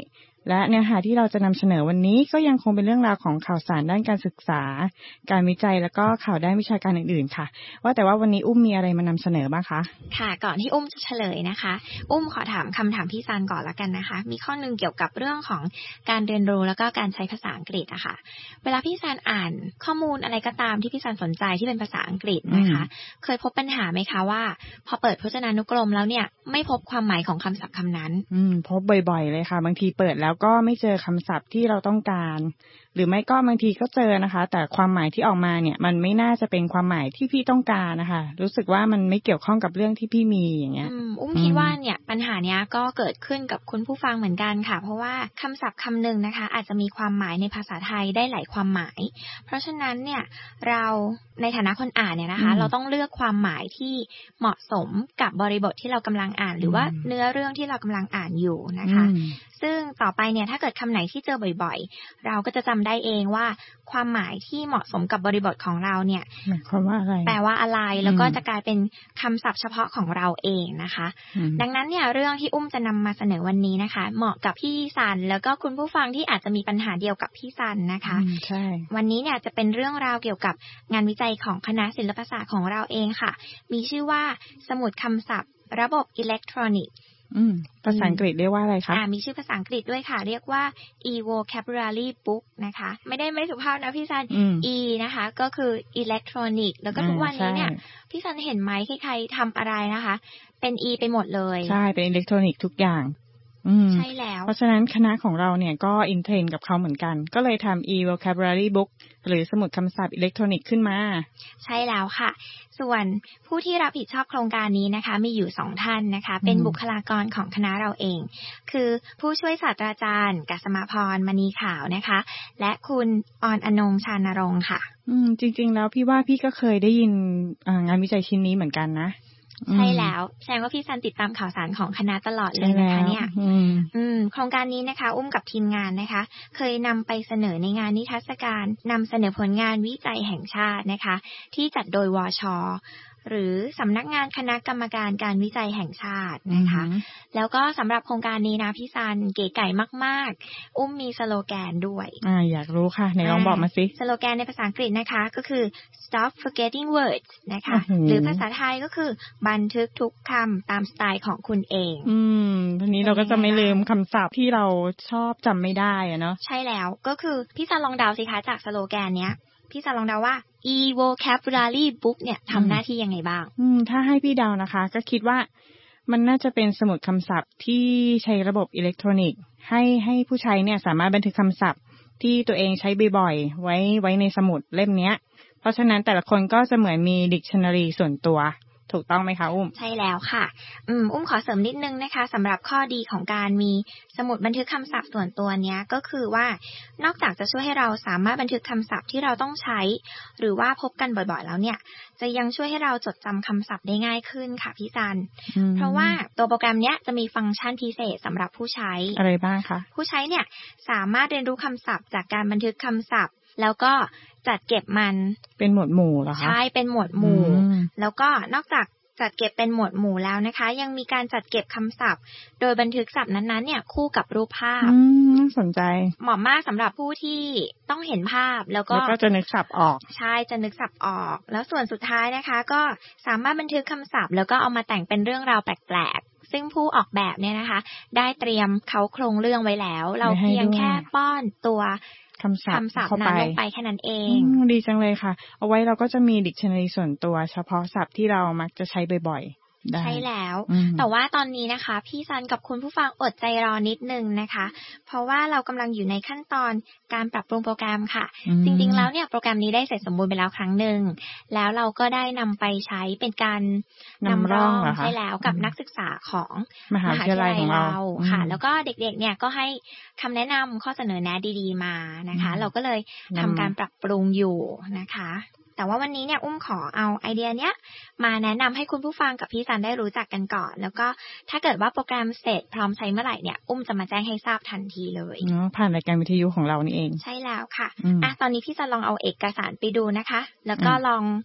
Speaker 7: และเนื้อหาที่เราจะนำเสนอวันนี้ก็ยังคงเป็นเรื่องราวของข่าวสารด้านการศึกษาการวิจัยแล้วก็ข่าวด้านวิชาการอื่นๆค่ะว่าแต่ว่าวันนี้อุ้มมีอะไรมานำเสนอบ้างคะ
Speaker 6: ค่ะก่อนที่อุ้มจะเฉลยนะคะอุ้มขอถามคำถามพี่ซันก่อนละกันนะคะมีข้อนึงเกี่ยวกับเรื่องของการเรียนรู้แล้วก็การใช้ภาษาอังกฤษอะค่ะเวลาพี่ซันอ่านข้อมูลอะไรก็ตามที่พี่ซันสนใจที่เป็นภาษาอังกฤษนะคะเคยพบปัญหาไหมคะว่าพอเปิดพจนานุกรมแล้วเนี่ยไม่พบความหมายของคำศัพท์คำนั้น
Speaker 7: พบบ่อยๆเลยค่ะบางทีเปิดแล้วก็ไม่เจอคำศัพท์ที่เราต้องการหรือไม่ก็บางทีก็เจอนะคะแต่ความหมายที่ออกมาเนี่ยมันไม่น่าจะเป็นความหมายที่พี่ต้องการนะคะรู้สึกว่ามันไม่เกี่ยวข้องกับเรื่องที่พี่มีอย่างเงี้ย
Speaker 6: อุ้มคิดว่าเนี่ยปัญหาเนี้ยก็เกิดขึ้นกับคุณผู้ฟังเหมือนกันค่ะเพราะว่าคำศัพท์คำหนึ่งนะคะอาจจะมีความหมายในภาษาไทยได้หลายความหมายเพราะฉะนั้นเนี่ยเราในฐานะคนอ่านเนี่ยนะคะเราต้องเลือกความหมายที่เหมาะสมกับบริบทที่เรากำลังอ่านหรือว่าเนื้อเรื่องที่เรากำลังอ่านอยู่นะคะซึ่งต่อไปเนี่ยถ้าเกิดคำไหนที่เจอบ่อยๆเราก็จะจำได้เองว่าความหมายที่เหมาะสมกับบริบทของเราเนี่ย
Speaker 7: หมายความว่าอะไร
Speaker 6: แปลว่าอะไรแล้วก็จะกลายเป็นคำศัพท์เฉพาะของเราเองนะคะดังนั้นเนี่ยเรื่องที่อุ้มจะนำมาเสนอวันนี้นะคะเหมาะกับพี่ซันแล้วก็คุณผู้ฟังที่อาจจะมีปัญหาเดียวกับพี่ซันนะคะ
Speaker 7: ใช่
Speaker 6: วันนี้เนี่ยจะเป็นเรื่องราวเกี่ยวกับงานวิจัยของคณะศิลปศาสตร์ของเราเองค่ะมีชื่อว่าสมุดคำศัพท์ระบบอิเล็กทรอนิกส์
Speaker 7: ภาษาอังกฤษเรียกว่าอะไรคะ
Speaker 6: มีชื่อภาษาอังกฤษด้วยค่ะเรียกว่า e-vocabulary book นะคะไม่สุภาพนะพี่ซัน e นะคะก็คือ electronic แล้วก็ทุกวันนี้เนี่ยพี่ซันเห็นไหมใครๆทำอะไรนะคะเป็น e ไปหมดเลย
Speaker 7: ใช่เป็นอิเล็กทรอนิกส์ทุกอย่าง
Speaker 6: ใช่แล้ว
Speaker 7: เพราะฉะนั้นคณะของเราเนี่ยก็อินเทรนกับเขาเหมือนกันก็เลยทำ e-vocabulary book หรือสมุดคำศัพท์อิเล็กทรอนิกส์ขึ้นมา
Speaker 6: ใช่แล้วค่ะส่วนผู้ที่รับผิดชอบโครงการนี้นะคะมีอยู่2ท่านนะคะเป็นบุคลากรของคณะเราเองคือผู้ช่วยศาสตราจารย์กัสมาพรมณีขาวนะคะและคุณออนอนงชานรงค์ค่ะ
Speaker 7: จริงๆแล้วพี่ว่าพี่ก็เคยได้ยินงานวิจัยชิ้นนี้เหมือนกันนะ
Speaker 6: ใช่แล้วแสดงว่าพี่ซันติดตามข่าวสารของคณะตลอดเลยนะคะเนี่ยโครงการนี้นะคะอุ้มกับทีมงานนะคะเคยนำไปเสนอในงานนิทรรศการนำเสนอผลงานวิจัยแห่งชาตินะคะที่จัดโดยวช.หรือสำนักงานคณะกรรมการการวิจัยแห่งชาตินะคะแล้วก็สำหรับโครงการนี้นะพี่ซันเก๋ไก่มากๆอุ้มมีสโลแกนด้วย
Speaker 7: อยากรู้ค่ะไหนลองบอกมาสิ
Speaker 6: สโลแกนในภาษาอังกฤษนะคะก็คือ stop forgetting words นะคะหรือภาษาไทยก็คือบันทึกทุกคำตามสไตล์ของคุณเอง
Speaker 7: ทีนี้เราก็จะไม่ลืมคำศัพท์ที่เราชอบจำไม่ได้เนาะ
Speaker 6: ใช่แล้วก็คือพี่ซันลองเดาสิคะจากสโลแกนเนี้ยพี่ซันลองเดาว่า e-vocabulary book เนี่ยทำหน้าที่ยังไงบ้าง
Speaker 7: ถ้าให้พี่เดานะคะก็คิดว่ามันน่าจะเป็นสมุดคำศัพท์ที่ใช้ระบบอิเล็กทรอนิกส์ให้ผู้ใช้เนี่ยสามารถบันทึกคำศัพท์ที่ตัวเองใช้บ่อยๆไว้ในสมุดเล่มเนี้ยเพราะฉะนั้นแต่ละคนก็จะเหมือนมี dictionary ส่วนตัวถูกต้องไหมคะอุ้ม
Speaker 6: ใช่แล้วค่ะอุ้มขอเสริมนิดนึงนะคะสำหรับข้อดีของการมีสมุดบันทึกคำศัพท์ส่วนตัวเนี้ยก็คือว่านอกจากจะช่วยให้เราสามารถบันทึกคำศัพท์ที่เราต้องใช้หรือว่าพบกันบ่อยๆแล้วเนี่ยจะยังช่วยให้เราจดจำคำศัพท์ได้ง่ายขึ้นค่ะพี่ซันเพราะว่าตัวโปรแกรมเนี้ยจะมีฟังก์ชันพิเศษสำหรับผู้ใช้
Speaker 7: อะไรบ้างคะ
Speaker 6: ผู้ใช้เนี่ยสามารถเรียนรู้คำศัพท์จากการบันทึกคำศัพท์แล้วก็จัดเก็บมัน
Speaker 7: เป็นหมวดหมู่เหรอคะ
Speaker 6: ใช่เป็นหมวดหมู่แล้วก็นอกจากจัดเก็บเป็นหมวดหมู่แล้วนะคะยังมีการจัดเก็บคำศัพท์โดยบันทึกศัพท์นั้นๆเนี่ยคู่กับรูปภาพ
Speaker 7: น่าสนใจ
Speaker 6: เหมาะมากสำหรับผู้ที่ต้องเห็นภาพแล้วก็
Speaker 7: จะนึกศัพท์ออก
Speaker 6: ใช่จะนึกศัพท์ออกแล้วส่วนสุดท้ายนะคะก็สามารถบันทึกคำศัพท์แล้วก็เอามาแต่งเป็นเรื่องราวแปลกๆซึ่งผู้ออกแบบเนี่ยนะคะได้เตรียมเขาโครงเรื่องไว้แล้วเราเพียงแค่ป้อนตัว
Speaker 7: คำศัพท์
Speaker 6: นั้นลงไปแค่นั้นเอง
Speaker 7: ดีจังเลยค่ะเอาไว้เราก็จะมี dictionary ส่วนตัวเฉพาะศัพท์ที่เรามักจะใช้บ่อยๆ
Speaker 6: ใช่แล้วแต่ว่าตอนนี้นะคะพี่ซันกับคุณผู้ฟังอดใจรอนิดนึงนะคะเพราะว่าเรากำลังอยู่ในขั้นตอนการปรับปรุงโปรแกรมค่ะจริงๆแล้วเนี่ยโปรแกรมนี้ได้เสร็จสมบูรณ์ไปแล้วครั้งหนึ่งแล้วเราก็ได้นำไปใช้เป็นการนำร่องใช่แล้วกับนักศึกษาของ
Speaker 7: มหาวิทยาลัยของเรา
Speaker 6: ค่ะแล้วก็เด็กๆเนี่ยก็ให้คำแนะนำข้อเสนอแนะดีๆมานะคะเราก็เลยทำการปรับปรุงอยู่นะคะแต่ว่าวันนี้เนี่ยอุ้มขอเอาไอเดียเนี้ยมาแนะนำให้คุณผู้ฟังกับพี่ซันได้รู้จักกันก่อนแล้วก็ถ้าเกิดว่าโปรแกรมเสร็จพร้อมใช้เมื่อไหร่เนี่ยอุ้มจะมาแจ้งให้ทราบทันทีเลย
Speaker 7: ผ่านรายการวิทยุของเรานี่เอง
Speaker 6: ใช่แล้วค่ะตอนนี้พี่ซันลองเอาเอกสารไปดูนะคะแล้วก็ลอง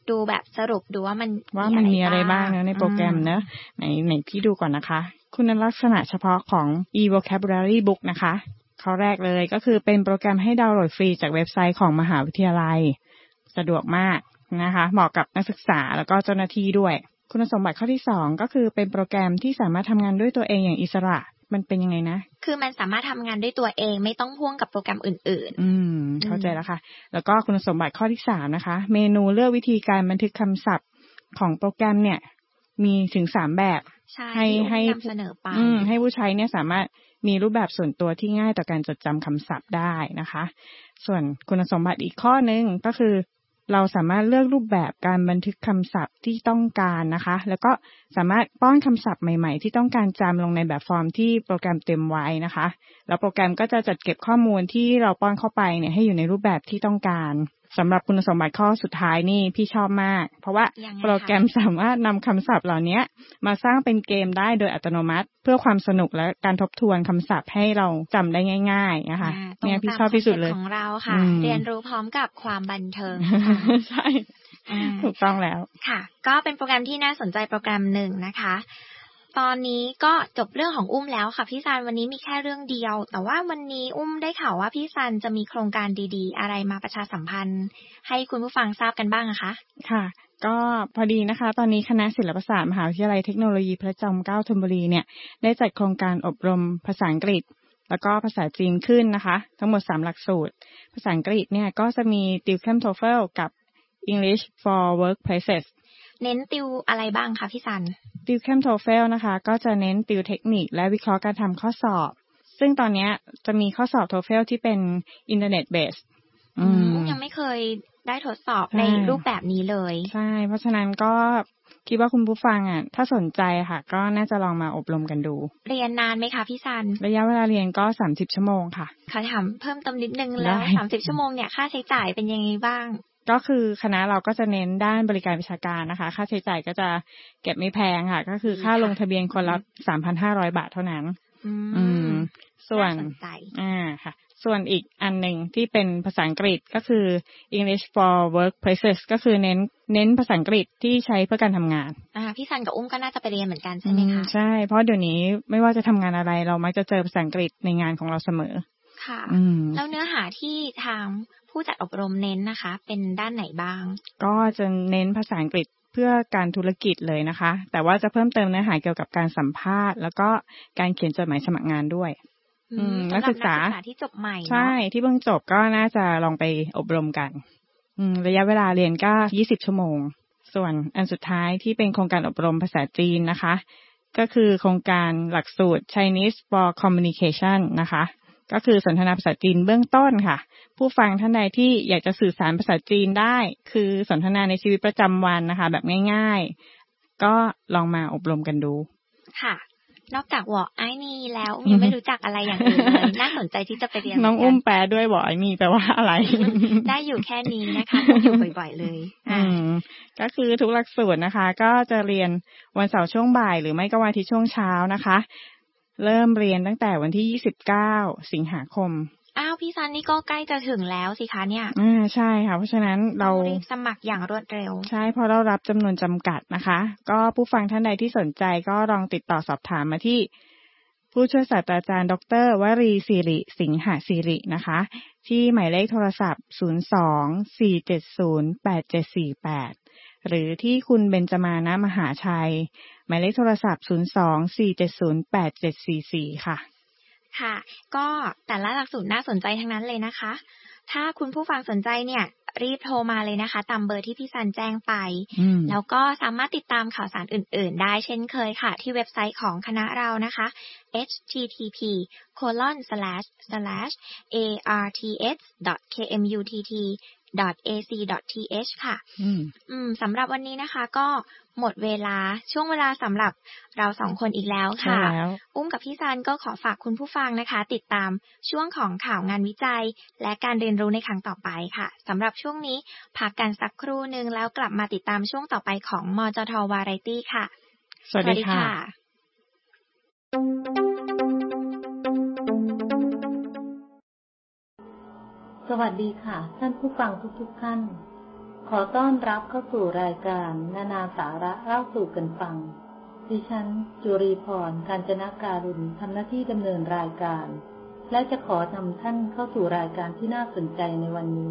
Speaker 6: ดูแบบสรุปดูว่ามัน
Speaker 7: มีอะไรบ้างนะในโปรแกรมนะไหนพี่ดูก่อนนะคะคุณลักษณะเฉพาะของ e-vocabulary book นะคะข้อแรกเลยก็คือเป็นโปรแกรมให้ดาวน์โหลดฟรีจากเว็บไซต์ของมหาวิทยาลัยสะดวกมากนะคะเหมาะกับนักศึกษาแล้วก็เจ้าหน้าที่ด้วยคุณสมบัติข้อที่2ก็คือเป็นโปรแกรมที่สามารถทำงานด้วยตัวเองอย่างอิสระมันเป็นยังไงนะ
Speaker 6: คือมันสามารถทำงานด้วยตัวเองไม่ต้องพ่วงกับโปรแกรมอื่น
Speaker 7: ๆเข้าใจแล้วค่ะแล้วก็คุณสมบัติข้อที่3นะคะเมนูเลือกวิธีการบันทึกคำศัพท์ของโปรแกรมเนี่ยมีถึง3แบบ
Speaker 6: ให้นำเสนอไป
Speaker 7: ให้ผู้ใช้เนี่ยสามารถมีรูปแบบส่วนตัวที่ง่ายต่อการจดจำคำศัพท์ได้นะคะส่วนคุณสมบัติอีกข้อนึงก็คือเราสามารถเลือกรูปแบบการบันทึกคำศัพท์ที่ต้องการนะคะแล้วก็สามารถป้อนคำศัพท์ใหม่ๆที่ต้องการจำลงในแบบฟอร์มที่โปรแกรมเตรียมไว้นะคะแล้วโปรแกรมก็จะจัดเก็บข้อมูลที่เราป้อนเข้าไปเนี่ยให้อยู่ในรูปแบบที่ต้องการสำหรับคุณสมบัติข้อสุดท้ายนี่พี่ชอบมากเพราะว่าโปรแกรมสามารถนำคำศัพท์เหล่านี้มาสร้างเป็นเกมได้โดยอัตโนมัติเพื่อความสนุกและการทบทวนคำศัพท์ให้เราจำได้ง่ายๆนะคะเนี่ยพี่ชอบที่สุดเลย
Speaker 6: ของเราค่ะเรียนรู้พร้อมกับความบันเทิง
Speaker 7: ใช่ถูกต้องแล้ว
Speaker 6: ค่ะก็เป็นโปรแกรมที่น่าสนใจโปรแกรมหนึ่งนะคะตอนนี้ก็จบเรื่องของอุ้มแล้วค่ะพี่ซันวันนี้มีแค่เรื่องเดียวแต่ว่าวันนี้อุ้มได้ข่าวว่าพี่ซันจะมีโครงการดีๆอะไรมาประชาสัมพันธ์ให้คุณผู้ฟังทราบกันบ้างนะคะ
Speaker 7: ค่ะก็พอดีนะคะตอนนี้คณะศิลปศาสตร์มหาวิทยาลัยเทคโนโลยีพระจอมเกล้าธนบุรีเนี่ยได้จัดโครงการอบรมภาษาอังกฤษแล้วก็ภาษาจีนขึ้นนะคะทั้งหมด3หลักสูตรภาษาอังกฤษเนี่ยก็จะมี TILCAM TOEFL กับ English for Workplaces
Speaker 6: เน้นติวอะไรบ้างคะพี่ซัน
Speaker 7: TILCAM TOEFL นะคะก็จะเน้นติวเทคนิคและวิเคราะห์การทำข้อสอบซึ่งตอนนี้จะมีข้อสอบ TOEFL ที่เป็น Internet Based
Speaker 6: ยังไม่เคยได้ทดสอบในรูปแบบนี้เลย
Speaker 7: ใช่เพราะฉะนั้นก็คิดว่าคุณผู้ฟังถ้าสนใจค่ะก็น่าจะลองมาอบรมกันดู
Speaker 6: เรียนนานไหมคะพี่ซัน
Speaker 7: ระยะเวลาเรียนก็30ชั่วโมงค่ะ
Speaker 6: ขอถามเพิ่มเติมนิดนึงแล้ว30ชั่วโมงเนี่ยค่าใช้จ่ายเป็นยังไงบ้าง
Speaker 7: ก็คือคณะเราก็จะเน้นด้านบริการวิชาการนะคะค่าใช้จ่ายก็จะเก็บไม่แพงค่ะก็คือค่าลงทะเบียนคนละ 3,500 บาทเท่านั้นส่วนค่ะส่วนอีกอันหนึ่งที่เป็นภาษาอังกฤษก็คือ English for Workplaces ก็คือเน้นภาษาอังกฤษที่ใช้เพื่อการทำงาน
Speaker 6: พี่ซันกับอุ้มก็น่าจะไปเรียนเหมือนกันใช่ไหมคะ
Speaker 7: ใช่เพราะเดี๋ยวนี้ไม่ว่าจะทำงานอะไรเรามักจะเจอภาษาอังกฤษในงานของเราเสมอ
Speaker 6: ค่ะแล้วเนื้อหาที่ทางผู้จัดอบรมเน้นนะคะเป็นด้านไหนบ้าง
Speaker 7: ก็จะเน้นภาษาอังกฤษเพื่อการธุรกิจเลยนะคะแต่ว่าจะเพิ่มเติมเนื้อหาเกี่ยวกับการสัมภาษณ์แล้วก็การเขียนจดหมายสมัครงานด้วย
Speaker 6: นักศึกษาที่จบใหม่
Speaker 7: ใช่ที่เพิ่งจบก็น่าจะลองไปอบรมกันระยะเวลาเรียนก็20ชั่วโมงส่วนอันสุดท้ายที่เป็นโครงการอบรมภาษาจีนนะคะก็คือโครงการหลักสูตร Chinese for Communication นะคะก็คือสนทนาภาษาจีนเบื้องต้นค่ะผู้ฟังท่านใดที่อยากจะสื่อสารภาษาจีนได้คือสนทนาในชีวิตประจำวันนะคะแบบง่ายๆก็ลองมาอบรมกันดู
Speaker 6: ค่ะนอกจากวอไอ้นี่แล้วยังไม่รู้จักอะไรอย่างอื่นเลยน่าสนใจที่จะไปเรียน
Speaker 7: น้องอุ้มแปลด้วยวอไอ้นี่แปลว่าอะไร
Speaker 6: ได้อยู่แค่นี้นะคะอยู่บ่อยๆเลย
Speaker 7: ก็คือทุกหลักสูตรนะคะก็จะเรียนวันเสาร์ช่วงบ่ายหรือไม่ก็วันอาทิตย์ช่วงเช้านะคะเริ่มเรียนตั้งแต่วันที่29สิงหาคม
Speaker 6: พี่ซันนี่ก็ใกล้จะถึงแล้วสิคะเนี่ย
Speaker 7: ใช่ค่ะเพราะฉะนั้นเรา
Speaker 6: สมัครอย่างรวดเร็ว
Speaker 7: ใช่เพราะเรารับจำนวนจำกัดนะคะก็ผู้ฟังท่านใดที่สนใจก็ลองติดต่อสอบถามมาที่ผู้ช่วยศาสตราจารย์ดร.วรีศิริสิงหศิรินะคะที่หมายเลขโทรศัพท์02-470-8748หรือที่คุณเบญจมานะมหาชัยหมายเลขโทรศัพท์02-470-8744ค่ะ
Speaker 6: ค่ะก็แต่ละหลักสูตรน่าสนใจทั้งนั้นเลยนะคะถ้าคุณผู้ฟังสนใจเนี่ยรีบโทรมาเลยนะคะตามเบอร์ที่พี่ซันแจ้งไปแล้วก็สามารถติดตามข่าวสารอื่นๆได้เช่นเคยค่ะที่เว็บไซต์ของคณะเรานะคะ http://arts.kmutt.ac.th ค่ะสำหรับวันนี้นะคะก็หมดเวลาช่วงเวลาสำหรับเราสองคนอีกแล้วค่ะอุ้มกับพี่ซันก็ขอฝากคุณผู้ฟังนะคะติดตามช่วงของข่าวงานวิจัยและการเรียนรู้ในครั้งต่อไปค่ะสำหรับช่วงนี้พักกันสักครู่นึงแล้วกลับมาติดตามช่วงต่อไปของมจท.วาไรตี้ค่ะ
Speaker 7: สวัสดีค่ะ
Speaker 8: สวัสดีค่ะท่านผู้ฟังทุกท่านขอต้อนรับเข้าสู่รายการนานาสาระเล่าสู่กันฟังดิฉันจุรีพร กาญจนการุณทำหน้าที่ดำเนินรายการและจะขอนำท่านเข้าสู่รายการที่น่าสนใจในวันนี้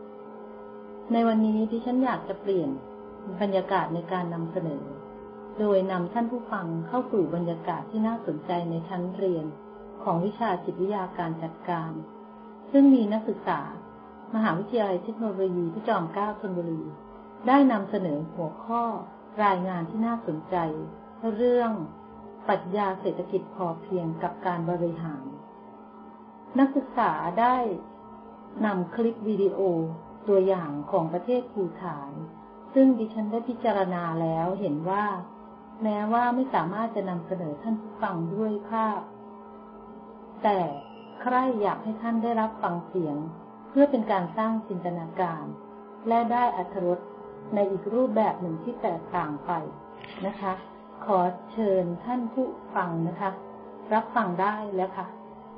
Speaker 8: ดิฉันอยากจะเปลี่ยนบรรยากาศในการนำเสนอโดยนำท่านผู้ฟังเข้าสู่บรรยากาศที่น่าสนใจในชั้นเรียนของวิชาจิตวิทยาการจัดการซึ่งมีนักศึกษามหาวิทยาลัยเทคโนโลยีพระจอมเกล้าธนบุรีได้นำเสนอหัวข้อรายงานที่น่าสนใจเรื่องปรัชญาเศรษฐกิจพอเพียงกับการบริหารนักศึกษาได้นำคลิปวิดีโอตัวอย่างของประเทศภูฏานซึ่งดิฉันได้พิจารณาแล้วเห็นว่าแม้ว่าไม่สามารถจะนำเสนอท่านผู้ฟังด้วยภาพแต่ใครอยากให้ท่านได้รับฟังเสียงเพื่อเป็นการสร้างจินตนาการและได้อรรถรสในอีกรูปแบบหนึ่งที่แตกต่างไปนะคะขอเชิญท่านผู้ฟังนะคะรับฟังได้แล้วค่ะ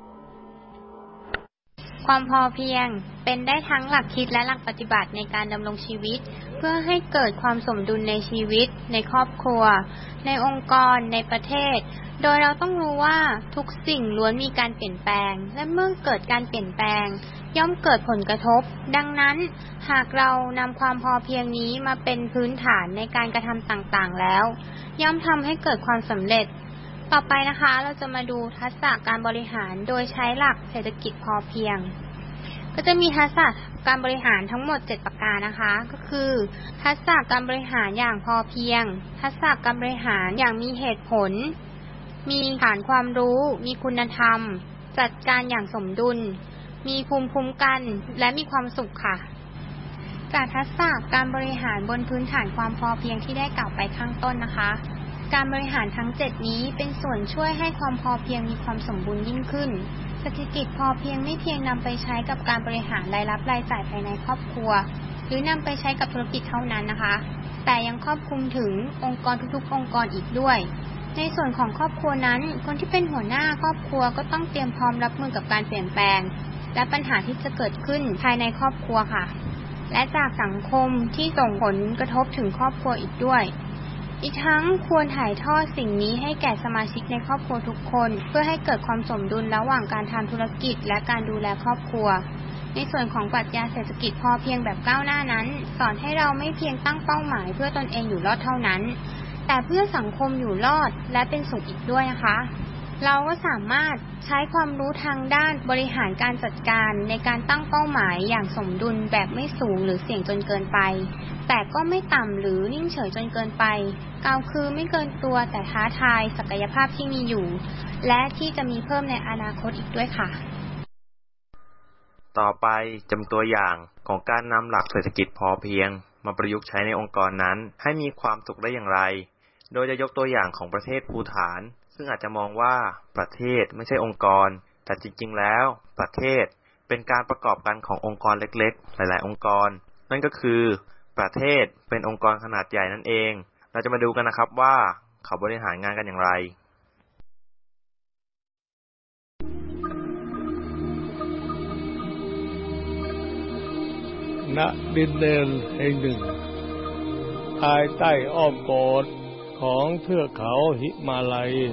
Speaker 6: ความพอเพียงเป็นได้ทั้งหลักคิดและหลักปฏิบัติในการดำรงชีวิตเพื่อให้เกิดความสมดุลในชีวิตในครอบครัวในองค์กรในประเทศโดยเราต้องรู้ว่าทุกสิ่งล้วนมีการเปลี่ยนแปลงและเมื่อเกิดการเปลี่ยนแปลงย่อมเกิดผลกระทบดังนั้นหากเรานำความพอเพียงนี้มาเป็นพื้นฐานในการกระทำต่างๆแล้วย่อมทำให้เกิดความสำเร็จต่อไปนะคะเราจะมาดูทักษะการบริหารโดยใช้หลักเศรษฐกิจพอเพียงก็จะมีทักษะการบริหารทั้งหมด7ประการนะคะก็คือทักษะการบริหารอย่างพอเพียงทักษะการบริหารอย่างมีเหตุผลมีฐานความรู้มีคุณธรรมจัดการอย่างสมดุลมีภูมิคุ้มกันและมีความสุขค่ะจากทักษะการบริหารบนพื้นฐานความพอเพียงที่ได้กล่าวไปข้างต้นนะคะการบริหารทั้ง7นี้เป็นส่วนช่วยให้ความพอเพียงมีความสมบูรณ์ยิ่งขึ้นเศรษฐกิจพอเพียงไม่เพียงนำไปใช้กับการบริหารรายรับรายจ่ายภายในครอบครัวหรือนำไปใช้กับธุรกิจเท่านั้นนะคะแต่ยังครอบคลุมถึงองค์กรทุกๆองค์กรอีกด้วยในส่วนของครอบครัวนั้นคนที่เป็นหัวหน้าครอบครัวก็ต้องเตรียมพร้อมรับมือกับการเปลี่ยนแปลงและปัญหาที่จะเกิดขึ้นภายในครอบครัวค่ะและจากสังคมที่ส่งผลกระทบถึงครอบครัวอีกด้วยอีกทั้งควรถ่ายทอดสิ่งนี้ให้แก่สมาชิกในครอบครัวทุกคนเพื่อให้เกิดความสมดุลระหว่างการทำธุรกิจและการดูแลครอบครัวในส่วนของปรัชญาเศรษฐกิจพอเพียงแบบก้าวหน้านั้นสอนให้เราไม่เพียงตั้งเป้าหมายเพื่อตนเองอยู่รอดเท่านั้นแต่เพื่อสังคมอยู่รอดและเป็นสุขอีกด้วยนะคะเราก็สามารถใช้ความรู้ทางด้านบริหารการจัดการในการตั้งเป้าหมายอย่างสมดุลแบบไม่สูงหรือเสี่ยงจนเกินไปแต่ก็ไม่ต่ำหรือนิ่งเฉยจนเกินไปกล่าวคือไม่เกินตัวแต่ท้าทายศักยภาพที่มีอยู่และที่จะมีเพิ่มในอนาคตอีกด้วยค่ะ
Speaker 9: ต่อไปจำตัวอย่างของการนำหลักเศรษฐกิจพอเพียงมาประยุกต์ใช้ในองค์กรนั้นให้มีความสุขได้อย่างไรโดยจะยกตัวอย่างของประเทศภูฏานซึ่งอาจจะมองว่าประเทศไม่ใช่องค์กรแต่จริงๆแล้วประเทศเป็นการประกอบกันขององค์กรเล็กๆหลายๆองค์กรนั่นก็คือประเทศเป็นองค์กรขนาดใหญ่นั่นเองเราจะมาดูกันนะครับว่าเขาบริหารงานกันอย่างไร
Speaker 10: ณ ดินแดนแห่งหนึ่งภายใต้อ้อมกอดของเทือกเขาหิมาลัย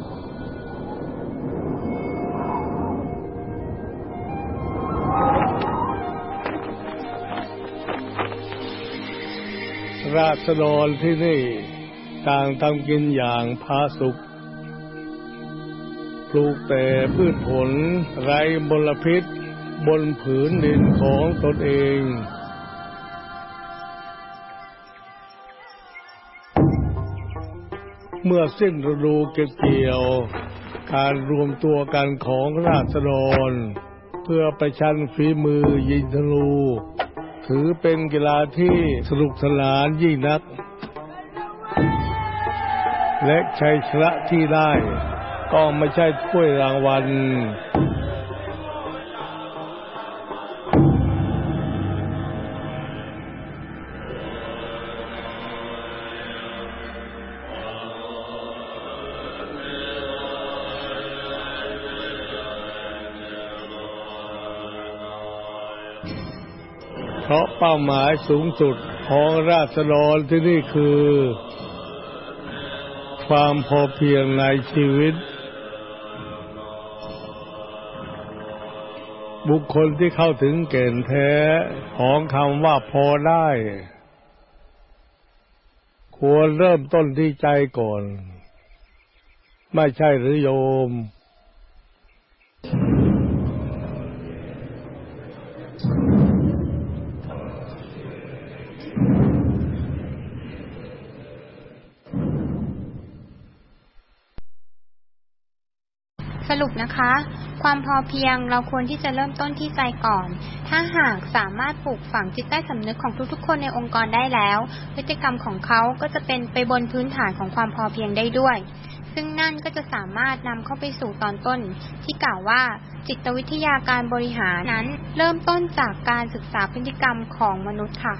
Speaker 10: ราษฎรที่นี่ต่างทำกินอย่างผาสุกปลูกแต่พืชผลไร้มลพิษบนผืนดินของตนเองเมื่อสิ้นฤดูเก็บเกี่ยวการรวมตัวกันของราษฎรเพื่อประชันฝีมือยิงธนูถือเป็นกีฬาที่สนุกสนานยิ่งนักและชัยชนะที่ได้ก็ไม่ใช่ถ้วยรางวัลเพราะเป้าหมายสูงสุดของราษฎรที่นี่คือความพอเพียงในชีวิตบุคคลที่เข้าถึงแก่นแท้ของคำว่าพอได้ควรเริ่มต้นที่ใจก่อนไม่ใช่หรือโยม
Speaker 6: สรุปนะคะความพอเพียงเราควรที่จะเริ่มต้นที่ใจก่อนถ้าหากสามารถปลูกฝังจิตใต้สำนึกของทุกๆคนในองค์กรได้แล้วพฤติกรรมของเขาก็จะเป็นไปบนพื้นฐานของความพอเพียงได้ด้วยซึ่งนั่นก็จะสามารถนำเข้าไปสู่ตอนต้นที่กล่าวว่าจิตวิทยาการบริหารนั้นเริ่มต้นจากการศึกษาพฤติกรรมของมนุษย์ค่ะ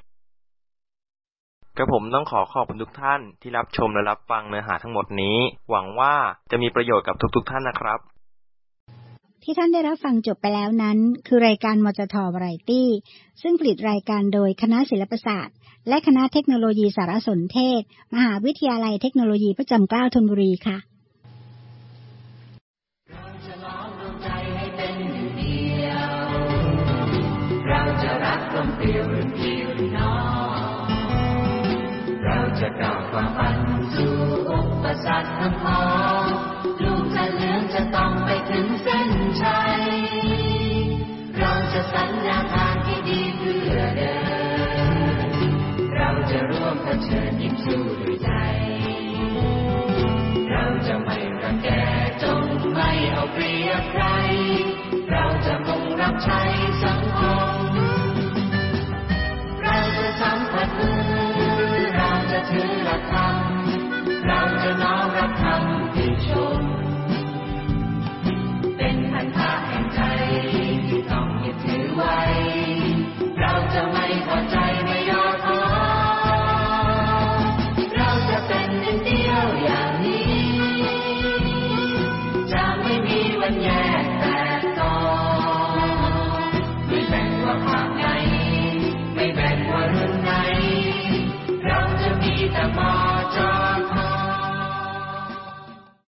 Speaker 9: กระผมต้องขอขอบคุณทุกท่านที่รับชมและรับฟังเนื้อหาทั้งหมดนี้หวังว่าจะมีประโยชน์กับทุกท่านนะครับ
Speaker 5: ที่ท่านได้รับฟังจบไปแล้วนั้นคือรายการมจท.วาไรตี้ซึ่งผลิตรายการโดยคณะศิลปศาสตร์และคณะเทคโนโลยีสารสนเทศมหาวิทยาลัยเทคโนโลยีพระจอมเกล้าธนบุรีค่ะ
Speaker 2: เราจะรักลมเปลี่ยวหรือพี่หรือน้องเราจะก้าวความฝันสู่อุปสรรคทั้งพ้องลูกจะเหลืองจะต้องไปถึงเส้นชัยเราจะสัญญาทางที่ดีเพื่อเดินเราจะร่วมเผชิญยิ้มสู้ด้วยใจเราจะไม่รังแกจงไม่เอาเปรียบใครเราจะมุ่งรับใช้